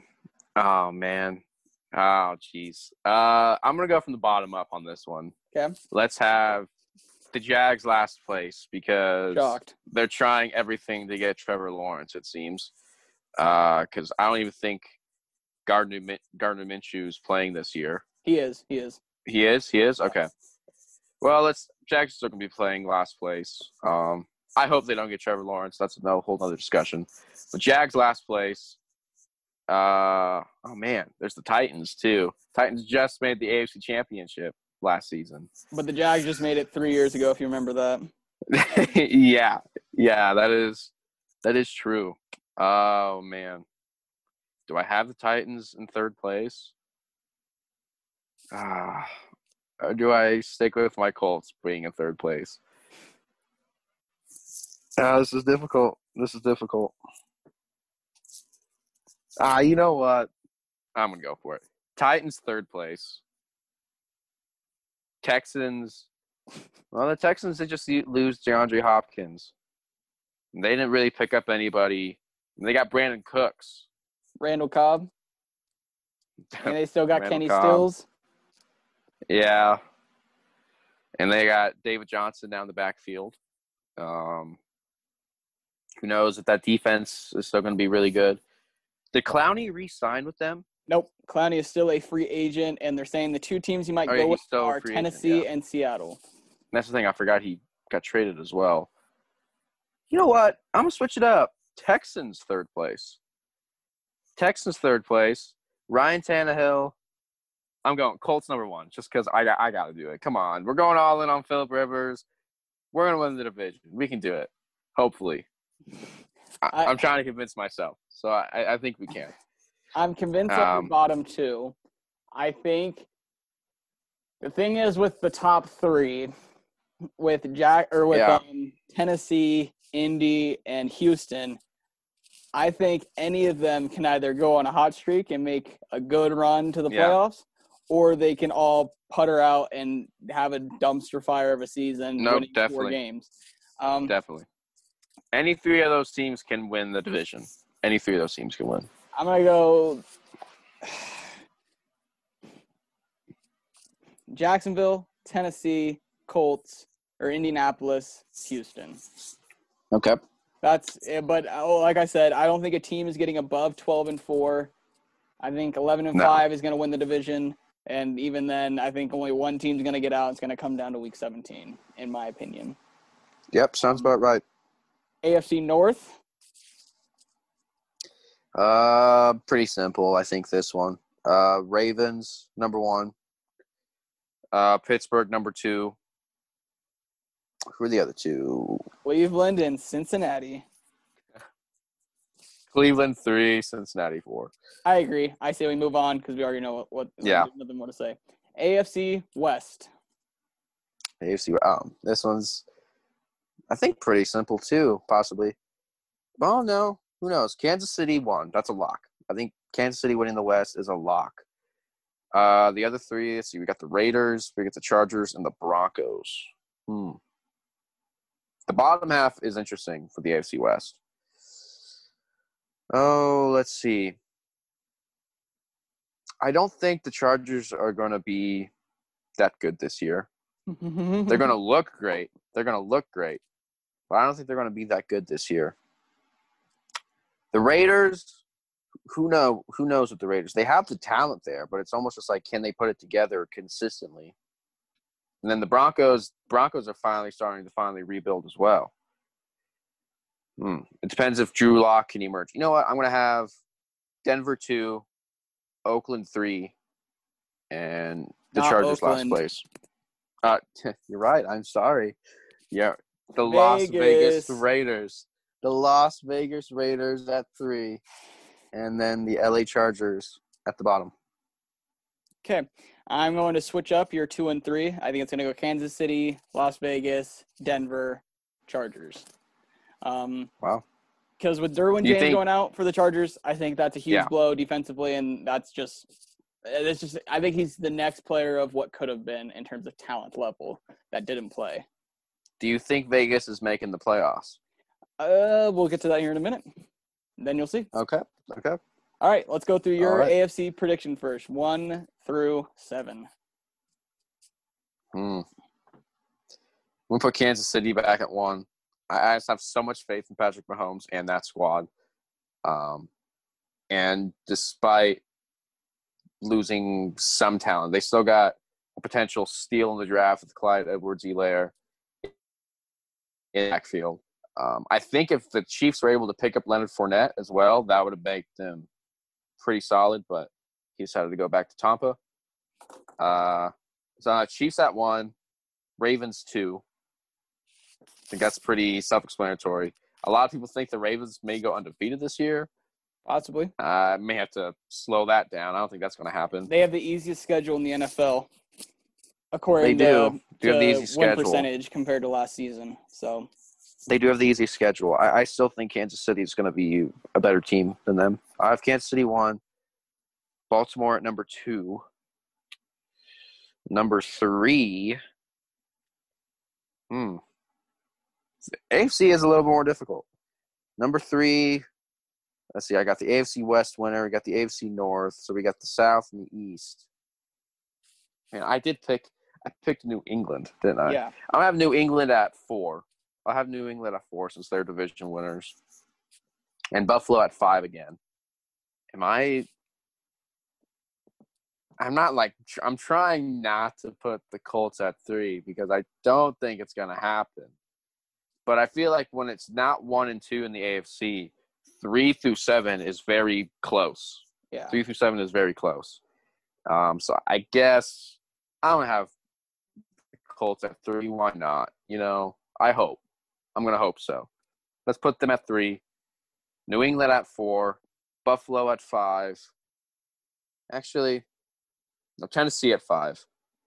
Oh, jeez. I'm going to go from the bottom up on this one. Okay. Let's have the Jags last place because they're trying everything to get Trevor Lawrence, it seems. Because I don't even think Gardner Minshew is playing this year. He is? He is? Okay. Well, Jags are still going to be playing last place. I hope they don't get Trevor Lawrence. That's a whole other discussion. But Jags last place. Oh, man. There's the Titans, too. Titans just made the AFC Championship last season. But the Jags just made it 3 years ago, if you remember that. Yeah, that is true. Oh, man. Do I have the Titans in third place? Or do I stick with my Colts being in third place? This is difficult. You know what? I'm going to go for it. Titans third place. Texans. Well, the Texans, they just lose DeAndre Hopkins. They didn't really pick up anybody. They got Brandon Cooks. Randall Cobb. And they still got Kenny Stills. Yeah. And they got David Johnson down the backfield. Who knows if that defense is still going to be really good. Did Clowney re-sign with them? Nope. Clowney is still a free agent, and they're saying the 2 teams he might go with are Tennessee and Seattle. That's the thing. I forgot he got traded as well. You know what? I'm going to switch it up. Texans third place. Ryan Tannehill. I'm going Colts number 1 just because I got to do it. Come on. We're going all in on Phillip Rivers. We're going to win the division. We can do it. Hopefully. I'm trying to convince myself. So I think we can. I'm convinced of the bottom 2. I think the thing is with the top 3, with Tennessee, Indy, and Houston, I think any of them can either go on a hot streak and make a good run to the playoffs, or they can all putter out and have a dumpster fire of a season winning 4 games. Definitely. Any 3 of those teams can win the division. Any 3 of those teams can win. I'm going to go Jacksonville, Tennessee, Colts, or Indianapolis, Houston. Okay. That's it. But like I said, I don't think a team is getting above 12-4. I think 11-5 is going to win the division. And even then, I think only one team's going to get out. It's going to come down to week 17, in my opinion. Yep, sounds about right. AFC North? Pretty simple, I think, this one. Ravens, number 1. Pittsburgh number 2. Who are the other 2? Cleveland and Cincinnati. Cleveland 3, Cincinnati 4. I agree. I say we move on because we already know what Yeah. there's nothing more to say. AFC West. AFC. This one's, I think, pretty simple too, possibly. Oh, no. Who knows? Kansas City won. That's a lock. I think Kansas City winning the West is a lock. The other 3, let's see, we got the Raiders, we got the Chargers, and the Broncos. The bottom half is interesting for the AFC West. Oh, let's see. I don't think the Chargers are going to be that good this year. They're going to look great. But I don't think they're going to be that good this year. The Raiders, who knows with the Raiders? They have the talent there, but it's almost just like, can they put it together consistently? And then the Broncos are finally starting to rebuild as well. It depends if Drew Lock can emerge. You know what? I'm going to have Denver 2, Oakland 3, and the Not Chargers Oakland. last place. You're right. I'm sorry. Yeah, the Las Vegas Raiders. The Las Vegas Raiders at 3, and then the LA Chargers at the bottom. Okay. I'm going to switch up your 2 and 3. I think it's going to go Kansas City, Las Vegas, Denver, Chargers. Wow. Because with Derwin James going out for the Chargers, I think that's a huge blow defensively, and I think he's the next player of what could have been in terms of talent level that didn't play. Do you think Vegas is making the playoffs? We'll get to that here in a minute. Then you'll see. Okay. All right, let's go through your AFC prediction first, 1 through 7. We'll put Kansas City back at 1. I just have so much faith in Patrick Mahomes and that squad. And despite losing some talent, they still got a potential steal in the draft with Clyde Edwards-Helaire in the backfield. I think if the Chiefs were able to pick up Leonard Fournette as well, that would have made them pretty solid, but he decided to go back to Tampa. So Chiefs at 1, Ravens 2. I think that's pretty self-explanatory. A lot of people think the Ravens may go undefeated this year. Possibly. I may have to slow that down. I don't think that's going to happen. They have the easiest schedule in the NFL, according to have the easy schedule. Win percentage compared to last season. So they do have the easiest schedule. I still think Kansas City is going to be a better team than them. I have Kansas City 1, Baltimore at number 2. Number 3. AFC is a little more difficult. Number 3, let's see, I got the AFC West winner. We got the AFC North. So we got the South and the East. And I picked New England, didn't I? Yeah. I'll have New England at 4. I'll have New England at 4 since they're division winners. And Buffalo at 5 again. I'm trying not to put the Colts at 3 because I don't think it's going to happen. But I feel like when it's not 1 and 2 in the AFC, 3 through 7 is very close. Yeah. 3 through 7 is very close. So I guess I'm going to have the Colts at 3. Why not? I hope. I'm going to hope so. Let's put them at 3. New England at 4. Buffalo at 5. Actually, no, Tennessee at 5.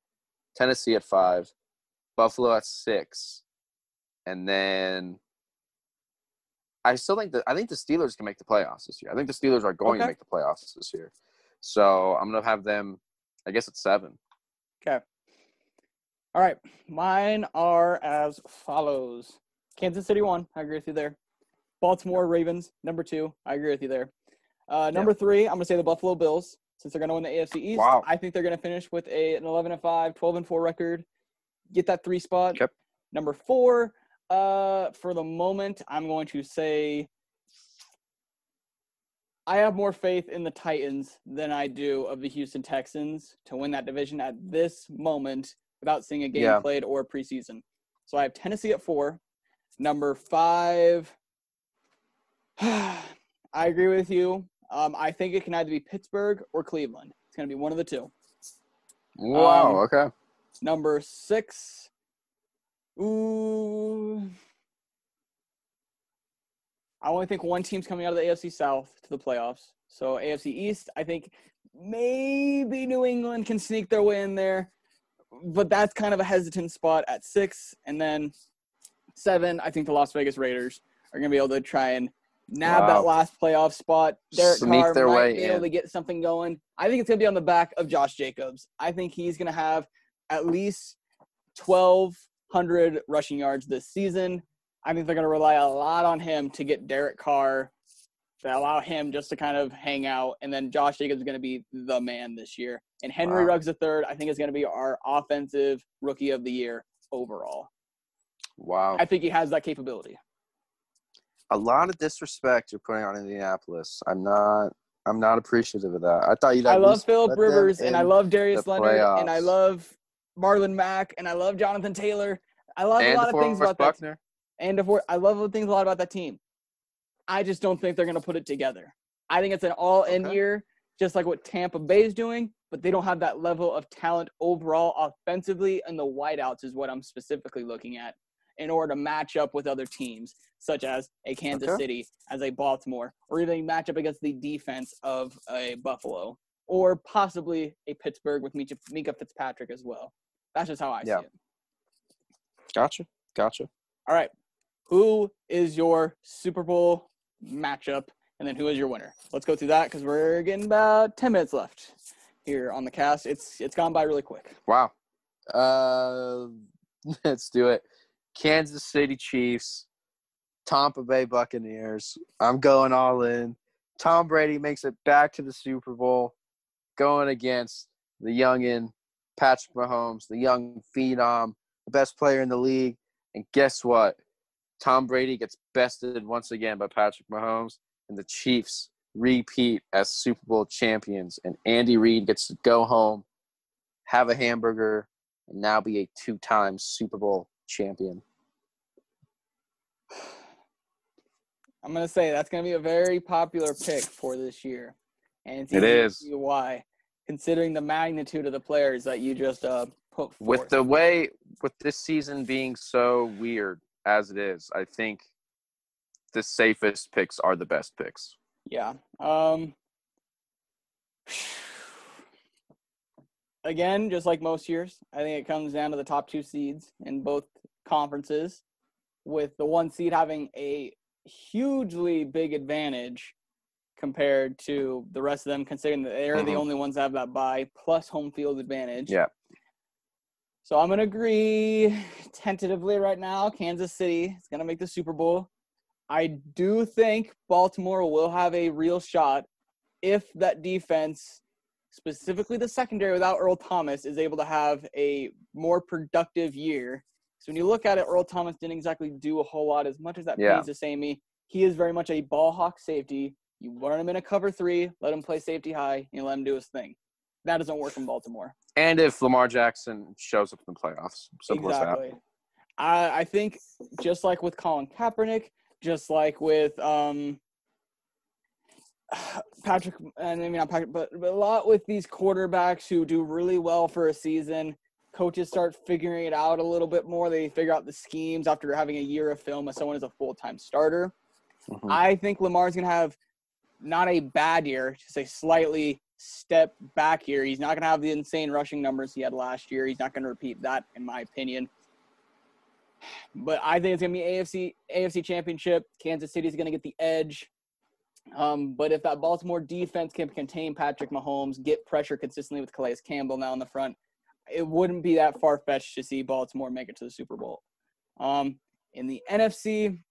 Buffalo at 6. And then I think the Steelers can make the playoffs this year. I think the Steelers are going to make the playoffs this year. So I'm going to have them, I guess, at 7. Okay. All right. Mine are as follows. Kansas City 1. I agree with you there. Baltimore Ravens, number 2. I agree with you there. Number 3, I'm going to say the Buffalo Bills, since they're going to win the AFC East. Wow. I think they're going to finish with an 11-5, 12-4 record. Get that 3 spot. Yep. Number 4, for the moment, I'm going to say I have more faith in the Titans than I do of the Houston Texans to win that division at this moment without seeing a game played or preseason. So I have Tennessee at 4. Number 5, I agree with you. I think it can either be Pittsburgh or Cleveland. It's going to be one of the 2. Wow, okay. Number 6. Ooh. I only think one team's coming out of the AFC South to the playoffs. So AFC East, I think maybe New England can sneak their way in there. But that's kind of a hesitant spot at 6. And then 7, I think the Las Vegas Raiders are going to be able to try and nab that last playoff spot. Derek Carr might be able to get something going. I think it's going to be on the back of Josh Jacobs. I think he's going to have at least 1,200 rushing yards this season. I think they're going to rely a lot on him to get Derek Carr, to allow him just to kind of hang out. And then Josh Jacobs is going to be the man this year. And Henry Ruggs III, I think, is going to be our offensive rookie of the year overall. Wow. I think he has that capability. A lot of disrespect you're putting on Indianapolis. I'm not appreciative of that. I thought you'd. I love Phillip Rivers, and I love Darius Leonard, and I love Marlon Mack, and I love Jonathan Taylor. I love a lot of things about that. I love a lot about that team. I just don't think they're going to put it together. I think it's an all-in year, just like what Tampa Bay is doing, but they don't have that level of talent overall offensively, and the wideouts is what I'm specifically looking at in order to match up with other teams, such as a Kansas City, as a Baltimore, or even match up against the defense of a Buffalo, or possibly a Pittsburgh with Mika Fitzpatrick as well. That's just how I see it. Gotcha. All right. Who is your Super Bowl matchup, and then who is your winner? Let's go through that because we're getting about 10 minutes left here on the cast. It's gone by really quick. Wow. Let's do it. Kansas City Chiefs, Tampa Bay Buccaneers. I'm going all in. Tom Brady makes it back to the Super Bowl, going against the youngin, Patrick Mahomes, the young phenom, the best player in the league. And guess what? Tom Brady gets bested once again by Patrick Mahomes, and the Chiefs repeat as Super Bowl champions. And Andy Reid gets to go home, have a hamburger, and now be a 2-time Super Bowl champion. I'm going to say that's going to be a very popular pick for this year. And it's easy to see why, considering the magnitude of the players that you just put forth. With this season being so weird as it is, I think the safest picks are the best picks. Yeah. Again, just like most years, I think it comes down to the top 2 seeds in both conferences, with the 1 seed having a hugely big advantage compared to the rest of them, considering that they're the only ones that have that bye plus home field advantage. Yeah. So I'm going to agree tentatively right now. Kansas City is going to make the Super Bowl. I do think Baltimore will have a real shot if that defense, specifically the secondary without Earl Thomas, is able to have a more productive year. So when you look at it, Earl Thomas didn't exactly do a whole lot. As much as that pains to say me, he is very much a ball hawk safety. You run him in a cover 3, let him play safety high, and let him do his thing. That doesn't work in Baltimore. And if Lamar Jackson shows up in the playoffs. Simple exactly. as that. I think just like with Colin Kaepernick, just like with Patrick, and maybe not Patrick, but a lot with these quarterbacks who do really well for a season, coaches start figuring it out a little bit more. They figure out the schemes after having a year of film as someone is a full-time starter. I think Lamar's going to have not a bad year, just a slightly step back year. He's not going to have the insane rushing numbers he had last year. He's not going to repeat that, in my opinion. But I think it's going to be AFC Championship. Kansas City is going to get the edge. But if that Baltimore defense can contain Patrick Mahomes, get pressure consistently with Calais Campbell now in the front, it wouldn't be that far-fetched to see Baltimore make it to the Super Bowl. In the NFC,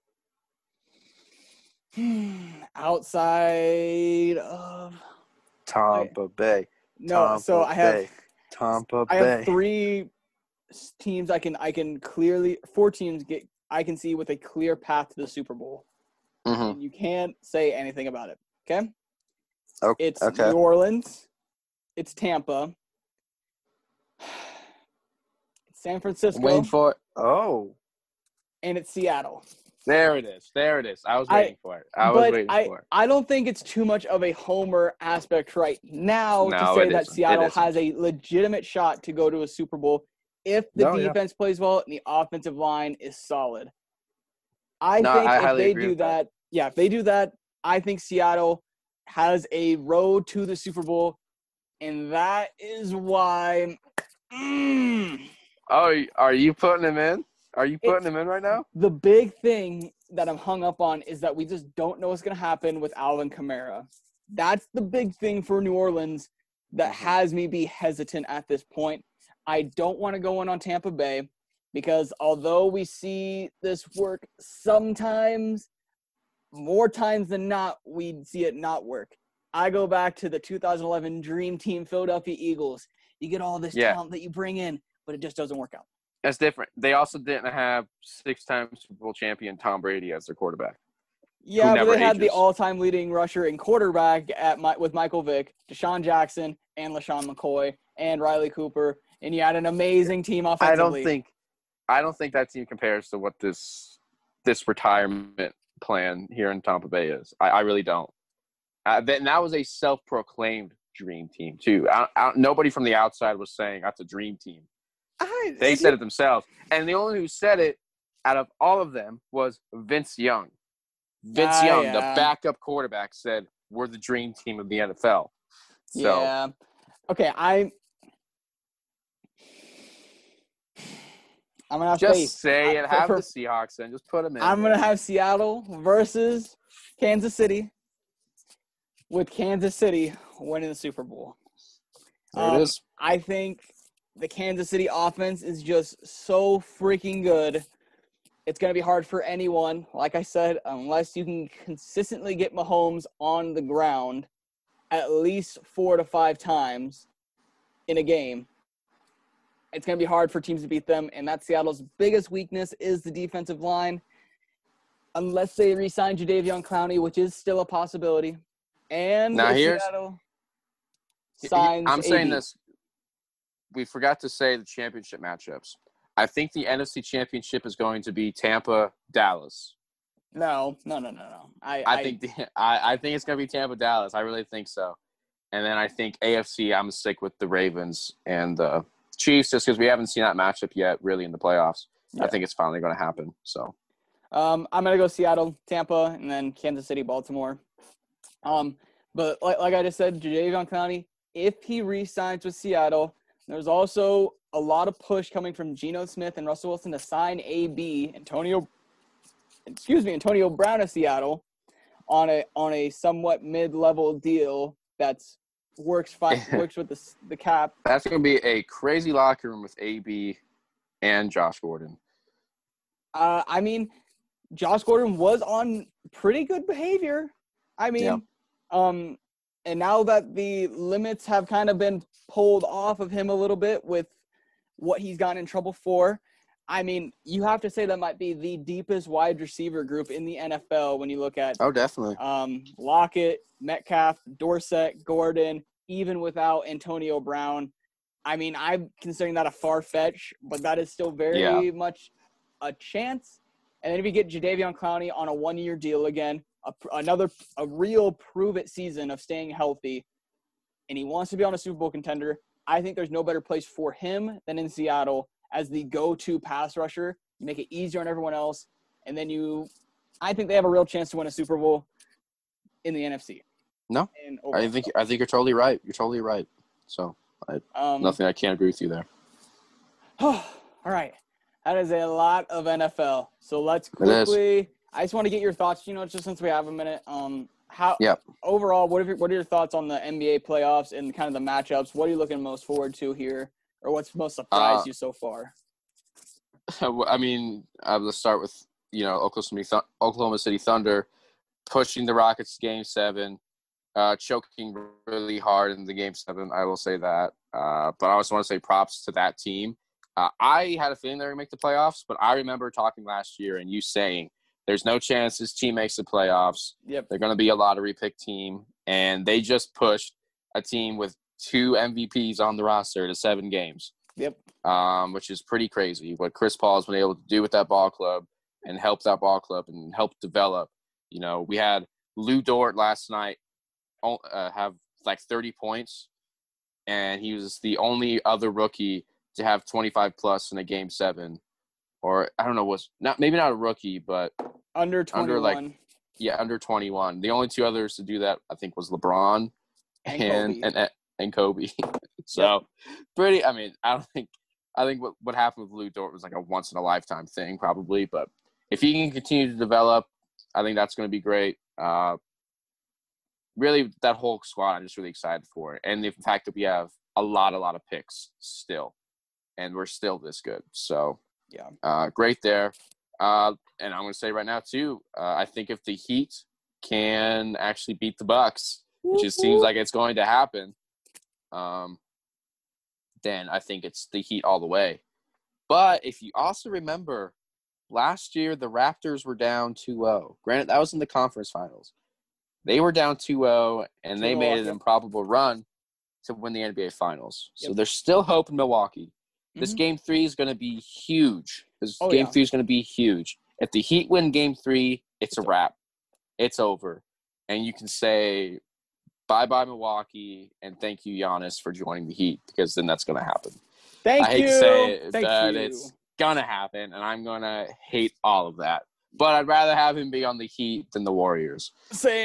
outside of Tampa Bay. No, so I have Tampa Bay. I have 3 teams I can clearly 4 teams I can see with a clear path to the Super Bowl. And you can't say anything about it. Okay? It's New Orleans. It's Tampa. It's San Francisco. I'm waiting for it. Oh. And it's Seattle. There it is. I was waiting for it. I don't think it's too much of a homer aspect right now to No, say it that isn't. Seattle has a legitimate shot to go to a Super Bowl if the defense plays well and the offensive line is solid. I think if they do that, if they do that, I think Seattle has a road to the Super Bowl, and that is why. Oh, are you putting him in? Are you putting him in right now? The big thing that I'm hung up on is that we just don't know what's going to happen with Alvin Kamara. That's the big thing for New Orleans that has me be hesitant at this point. I don't want to go in on Tampa Bay because although we see this work sometimes, more times than not, we see it not work. I go back to the 2011 Dream Team Philadelphia Eagles. You get all this talent that you bring in, but it just doesn't work out. That's different. They also didn't have 6-time Super Bowl champion Tom Brady as their quarterback. Yeah, but they had the all-time leading rusher and quarterback with Michael Vick, Deshaun Jackson, and LaShawn McCoy, and Riley Cooper, and you had an amazing team offensively. I don't think that team compares to what this retirement plan here in Tampa Bay is. I really don't. That was a self-proclaimed dream team too. Nobody from the outside was saying that's a dream team. They said it themselves. And the only who said it out of all of them was Vince Young. Vince Young, the backup quarterback, said, we're the dream team of the NFL. So, yeah. Okay, I'm going to have just say it. Have the Seahawks and just put them in. I'm going to have Seattle versus Kansas City with Kansas City winning the Super Bowl. There it is. I think the Kansas City offense is just so freaking good. It's going to be hard for anyone, like I said, unless you can consistently get Mahomes on the ground at least 4 to 5 times in a game. It's going to be hard for teams to beat them, and that's Seattle's biggest weakness is the defensive line, unless they re-sign Jadeveon Clowney, which is still a possibility. And now Seattle signs I'm saying AB. this. We forgot to say the championship matchups. I think the NFC Championship is going to be Tampa-Dallas. No. I think it's going to be Tampa-Dallas. I really think so. And then I think AFC, I'm going to stick with the Ravens and the Chiefs just because we haven't seen that matchup yet really in the playoffs. Yeah. I think it's finally going to happen. So, I'm going to go Seattle, Tampa, and then Kansas City, Baltimore. But like I just said, Jadeveon Clowney, if he re-signs with Seattle, there's also a lot of push coming from Geno Smith and Russell Wilson to sign Antonio Brown of Seattle on a somewhat mid-level deal that's works with the cap. That's going to be a crazy locker room with AB and Josh Gordon. I mean, Josh Gordon was on pretty good behavior. I mean, and now that the limits have kind of been pulled off of him a little bit with what he's gotten in trouble for, I mean, you have to say that might be the deepest wide receiver group in the NFL when you look at definitely Lockett, Metcalf, Dorsett, Gordon, even without Antonio Brown. I mean, I'm considering that a far fetch, but that is still very much a chance. And then if you get Jadeveon Clowney on a 1-year deal again, a real prove-it season of staying healthy, and he wants to be on a Super Bowl contender, I think there's no better place for him than in Seattle as the go-to pass rusher. You make it easier on everyone else, and then I think they have a real chance to win a Super Bowl in the NFC. No, I think you're totally right. You're totally right. So, nothing I can't agree with you there. All right. That is a lot of NFL. So let's quickly – I just want to get your thoughts, just since we have a minute. Overall, what are your thoughts on the NBA playoffs and kind of the matchups? What are you looking most forward to here, or what's most surprised you so far? I mean, let's start with Oklahoma City Thunder pushing the Rockets Game 7, choking really hard in the Game 7. I will say that, but I also want to say props to that team. I had a feeling they were going to make the playoffs, but I remember talking last year and you saying there's no chance this team makes the playoffs. Yep. They're going to be a lottery pick team, and they just pushed a team with 2 MVPs on the roster to 7 games. Yep. Which is pretty crazy what Chris Paul has been able to do with that ball club. and help that ball club and help develop. We had Lou Dort last night have like 30 points, and he was the only other rookie to have 25 plus in a game 7. Or I don't know, maybe not a rookie, but under 21. Under 21. The only 2 others to do that, I think, was LeBron and Kobe. So pretty. I mean, I think what happened with Lou Dort was like a once in a lifetime thing, probably. But if he can continue to develop, I think that's going to be great. Really, that whole squad, I'm just really excited for it, and the fact that we have a lot of picks still, and we're still this good. So great there. And I'm going to say right now too, I think if the Heat can actually beat the Bucks, which it seems like it's going to happen, then I think it's the Heat all the way. But if you also remember, last year the Raptors were down 2-0. Granted, that was in the conference finals. They were down 2-0, and they made an improbable run to win the NBA Finals. So there's still hope in Milwaukee. This Game 3 is going to be huge. Game 3 is going to be huge. If the Heat win Game 3, it's a wrap. It's over. And you can say bye-bye Milwaukee, and thank you, Giannis, for joining the Heat, because then that's going to happen. I hate to say it, but it's going to happen, and I'm going to hate all of that. But I'd rather have him be on the Heat than the Warriors. Same.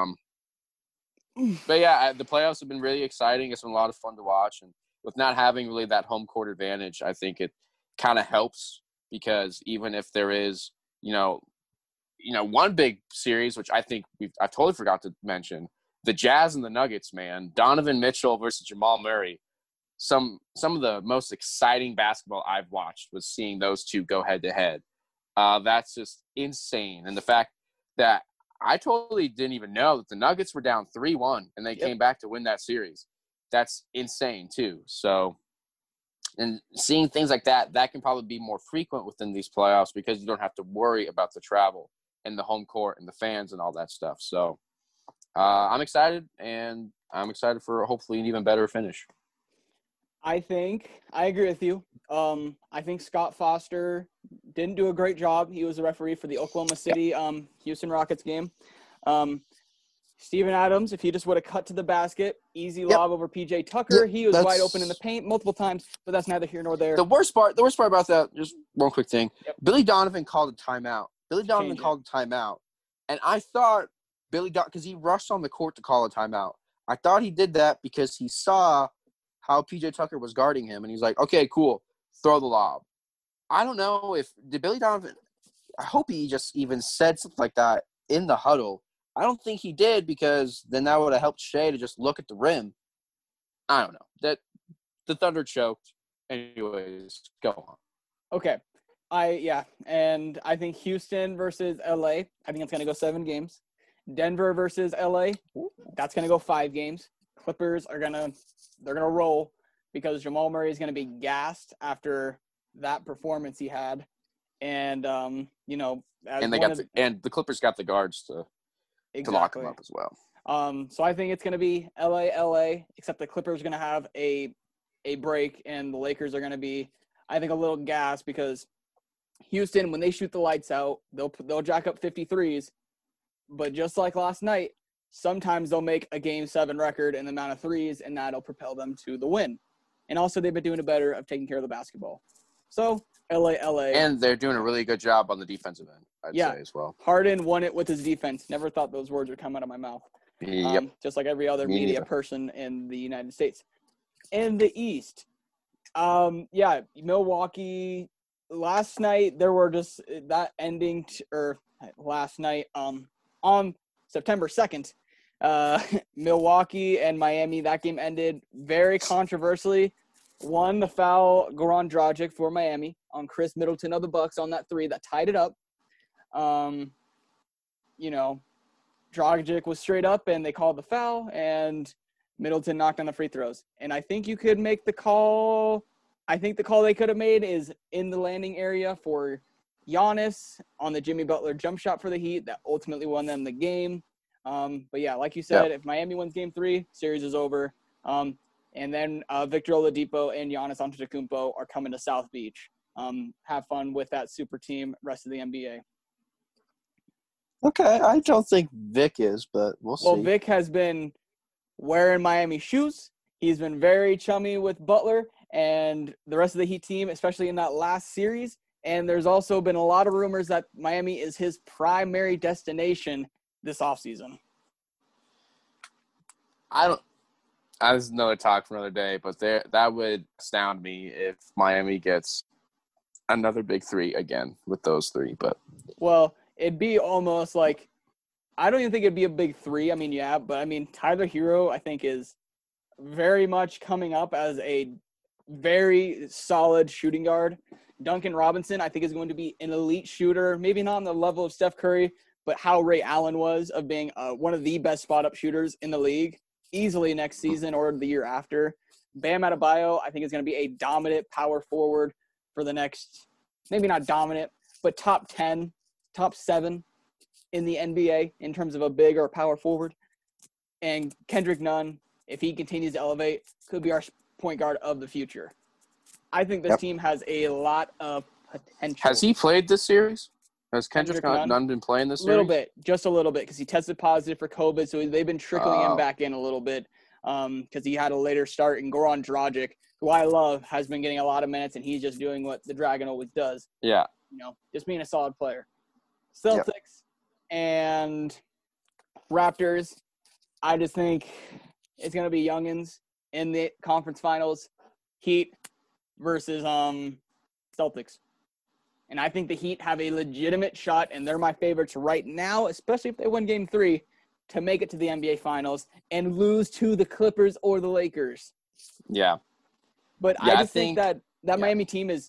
But yeah, the playoffs have been really exciting. It's been a lot of fun to watch, and with not having really that home court advantage, I think it kind of helps, because even if there is, one big series, which I think I totally forgot to mention, the Jazz and the Nuggets, man, Donovan Mitchell versus Jamal Murray. Some of the most exciting basketball I've watched was seeing those two go head to head. That's just insane. And the fact that I totally didn't even know that the Nuggets were down 3-1 and they came back to win that series. That's insane too. So, and seeing things like that can probably be more frequent within these playoffs, because you don't have to worry about the travel and the home court and the fans and all that stuff. So I'm excited, and I'm excited for hopefully an even better finish. I agree with you. I think Scott Foster didn't do a great job. He was the referee for the Oklahoma City Houston Rockets game. Steven Adams, if he just would have cut to the basket, easy lob over PJ Tucker. He was wide open in the paint multiple times, but that's neither here nor there. The worst part about that, just one quick thing. Billy Donovan called a timeout. And I thought because he rushed on the court to call a timeout. I thought he did that because he saw how PJ Tucker was guarding him, and he's like, okay, cool, throw the lob. I don't know did Billy Donovan – I hope he just even said something like that in the huddle. I don't think he did, because then that would have helped Shea to just look at the rim. I don't know. That the Thunder choked. Anyways, go on. Okay. And I think Houston versus LA, I think it's going to go 7 games. Denver versus LA, that's going to go 5 games. Clippers they're going to roll, because Jamal Murray is going to be gassed after that performance he had. And and the Clippers got the guards to lock him up as well. So I think it's going to be LA, except the Clippers are going to have a break, and the Lakers are going to be, I think, a little gassed, because Houston, when they shoot the lights out, they'll jack up 53s, but just like last night, sometimes they'll make a Game 7 record in the amount of threes, and that'll propel them to the win. And also, they've been doing it better of taking care of the basketball. So, LA. And they're doing a really good job on the defensive end, I'd say, as well. Harden won it with his defense. Never thought those words would come out of my mouth. Just like every other media person in the United States. In the East, Milwaukee, last night there were just that ending last night on September 2nd, Milwaukee and Miami, that game ended very controversially. One, the foul, Goran Dragic for Miami on Chris Middleton of the Bucks on that 3 that tied it up. Dragic was straight up, and they called the foul, and Middleton knocked on the free throws. And I think you could make the call. I think the call they could have made is in the landing area for Giannis on the Jimmy Butler jump shot for the Heat that ultimately won them the game. But yeah, like you said, if Miami wins Game 3, series is over. And then Victor Oladipo and Giannis Antetokounmpo are coming to South Beach. have fun with that super team rest of the NBA. Okay, I don't think Vic is, but we'll see. Well, Vic has been wearing Miami shoes. He's been very chummy with Butler and the rest of the Heat team, especially in that last series. And there's also been a lot of rumors that Miami is his primary destination this offseason. That's another talk for another day, but that would astound me if Miami gets another big three again with those three. But well, it'd be almost like I don't even think it'd be a big three. I mean, yeah, but I mean Tyler Hero I think is very much coming up as a very solid shooting guard. Duncan Robinson I think is going to be an elite shooter, maybe not on the level of Steph Curry, but how Ray Allen was of being one of the best spot-up shooters in the league. Easily next season or the year after. Bam Adebayo, I think, is going to be a dominant power forward for the next, maybe not dominant, but top 10, top 7 in the NBA in terms of a big or power forward. And Kendrick Nunn, if he continues to elevate, could be our point guard of the future. I think this team has a lot of potential. Has he played this series? Has Kendrick Nunn been playing this series? A little bit, just a little bit, because he tested positive for COVID, so they've been trickling him back in a little bit because he had a later start. And Goran Dragic, who I love, has been getting a lot of minutes, and he's just doing what the Dragon always does. Yeah. Just being a solid player. Celtics and Raptors, I just think it's going to be youngins in the conference finals. Heat versus Celtics. And I think the Heat have a legitimate shot, and they're my favorites right now, especially if they win Game 3, to make it to the NBA Finals and lose to the Clippers or the Lakers. Yeah. But I just think that Miami team is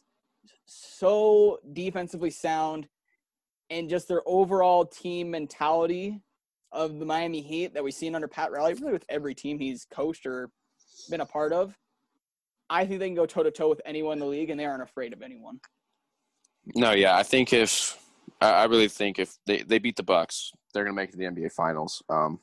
so defensively sound, and just their overall team mentality of the Miami Heat that we've seen under Pat Riley, really with every team he's coached or been a part of. I think they can go toe-to-toe with anyone in the league, and they aren't afraid of anyone. No, yeah, I really think if they beat the Bucks, they're going to make it to the NBA Finals.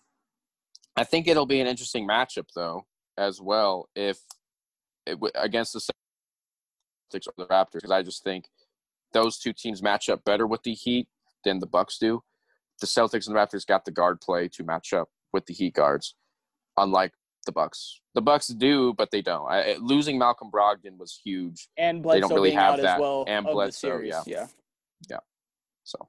I think it'll be an interesting matchup, though, as well, against the Celtics or the Raptors, because I just think those two teams match up better with the Heat than the Bucks do. The Celtics and the Raptors got the guard play to match up with the Heat guards, unlike the Bucks. The Bucks do, but they don't. Losing Malcolm Brogdon was huge. And Bledsoe they don't really being have out that. As well and Bledsoe, yeah. So,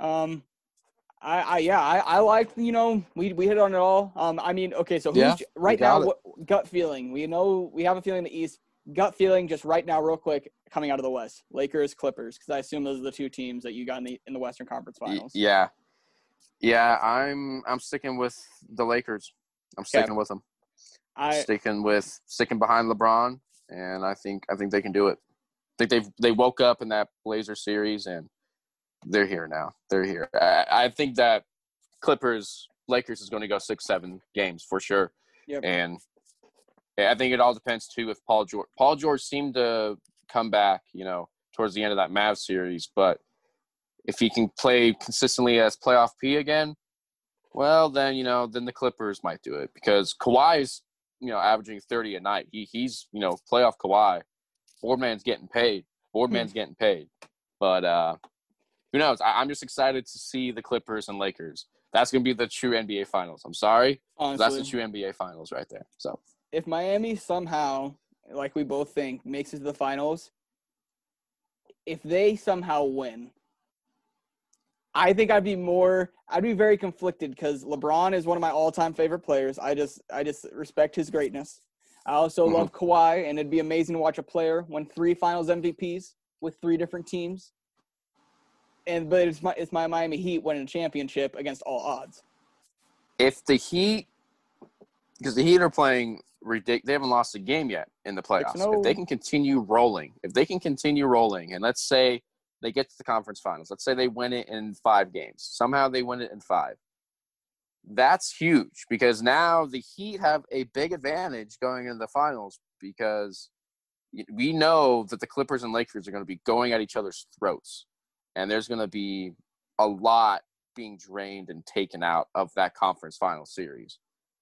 I like, we hit on it all. I mean, okay, so who's right now? Gut feeling. We know we have a feeling in the East. Gut feeling, just right now, real quick, coming out of the West. Lakers, Clippers, because I assume those are the two teams that you got in the Western Conference Finals. Yeah. I'm sticking with the Lakers. I'm sticking with them. Sticking behind LeBron, and I think they can do it. I think they woke up in that Blazer series, and they're here now. They're here. I think that Lakers is going to go 6-7 games for sure. Yep. And I think it all depends too if Paul George seemed to come back, towards the end of that Mavs series, but if he can play consistently as playoff P again, well, then the Clippers might do it, because Kawhi's averaging 30 a night. He's playoff Kawhi. Boardman's getting paid. But who knows? I'm just excited to see the Clippers and Lakers. That's going to be the true NBA Finals. I'm sorry. Honestly, that's the true NBA Finals right there. So if Miami somehow, like we both think, makes it to the finals, if they somehow win, I think I'd be very conflicted, because LeBron is one of my all-time favorite players. I just respect his greatness. I also love Kawhi, and it'd be amazing to watch a player win 3 Finals MVPs with 3 different teams. But it's my Miami Heat winning a championship against all odds. If the Heat, because the Heat are playing ridiculous, they haven't lost a game yet in the playoffs. If they can continue rolling, and let's say they get to the conference finals, let's say they win it in 5 games. Somehow they win it in 5. That's huge, because now the Heat have a big advantage going into the finals, because we know that the Clippers and Lakers are going to be going at each other's throats. And there's going to be a lot being drained and taken out of that conference final series.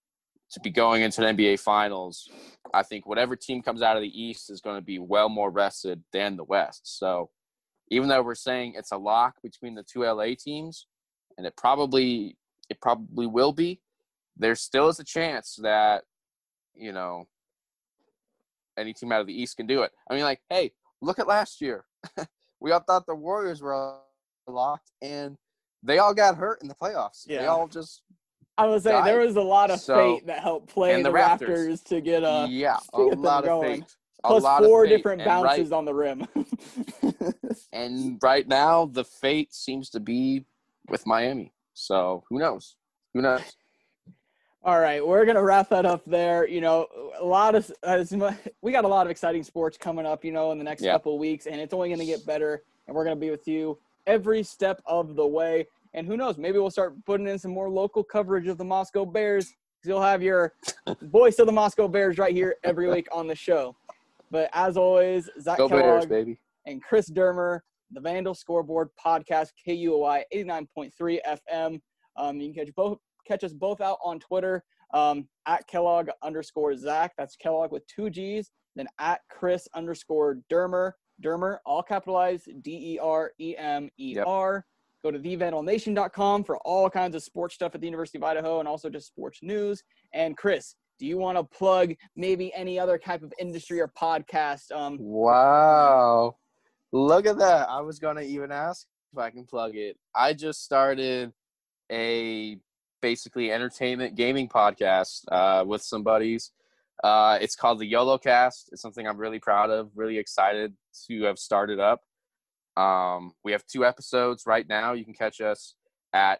to be going into the NBA Finals, I think whatever team comes out of the East is going to be well more rested than the West. So even though we're saying it's a lock between the two LA teams, and it probably will be, there still is a chance that, you know, any team out of the East can do it. I mean, like, hey, look at last year. We all thought the Warriors were locked, and they all got hurt in the playoffs. Yeah. They all just I was saying there was a lot of fate that helped play the Raptors to get a lot of fate. Plus 4 different bounces on the rim. And right now, the fate seems to be with Miami. So who knows? All right, we're gonna wrap that up there. You know, we got a lot of exciting sports coming up. You know, in the next couple of weeks, and it's only gonna get better. And we're gonna be with you every step of the way. And who knows? Maybe we'll start putting in some more local coverage of the Moscow Bears. You'll have your voice of the Moscow Bears right here every week on the show. But as always, Zach Go Kellogg Bears, baby. And Chris Dermer, the Vandal Scoreboard Podcast, KUOI 89.3 FM. You can catch us both out on Twitter at Kellogg_Zach. That's Kellogg with 2 G's. Then at Chris_Dermer. Dermer, all capitalized, Deremer. Yep. Go to thevandalnation.com for all kinds of sports stuff at the University of Idaho and also just sports news. And Chris, do you want to plug maybe any other type of industry or podcast? Wow. Look at that. I was going to even ask if I can plug it. I just started a basically entertainment gaming podcast with some buddies. It's called the YOLO Cast. It's something I'm really proud of, really excited to have started up. We have 2 episodes right now. You can catch us at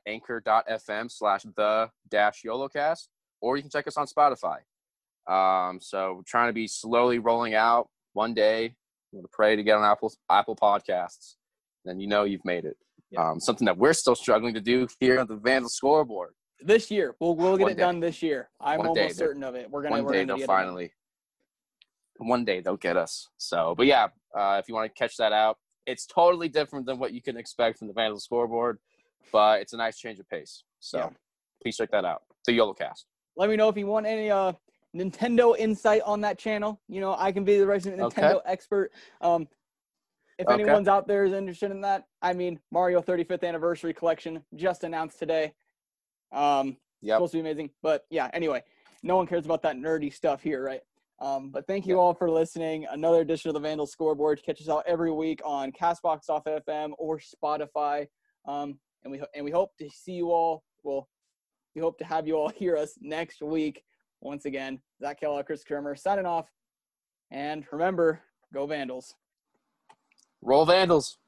anchor.fm/the-YOLOcast, or you can check us on Spotify. So we're trying to be slowly rolling out. One day, I'm going to pray to get on Apple Podcasts. Then you know you've made it. Yeah. Something that we're still struggling to do here at the Vandal Scoreboard. This year. We'll get it done this year. I'm almost certain of it. One day they'll get us. So, but yeah, if you want to catch that out, it's totally different than what you can expect from the Vandal Scoreboard, but it's a nice change of pace. So please check that out. The YOLO Cast. Let me know if you want any Nintendo insight on that channel. You know, I can be the resident Nintendo expert. If anyone's out there is interested in that, I mean, Mario 35th Anniversary Collection just announced today. Supposed to be amazing. But yeah, anyway, no one cares about that nerdy stuff here, right? But thank you all for listening. Another edition of the Vandal Scoreboard. Catch us out every week on Castbox.fm or Spotify. And we hope to see you all. Well, we hope to have you all hear us next week. Once again, Zach Kellogg, Chris Dermer signing off. And remember, go Vandals. Roll Vandals.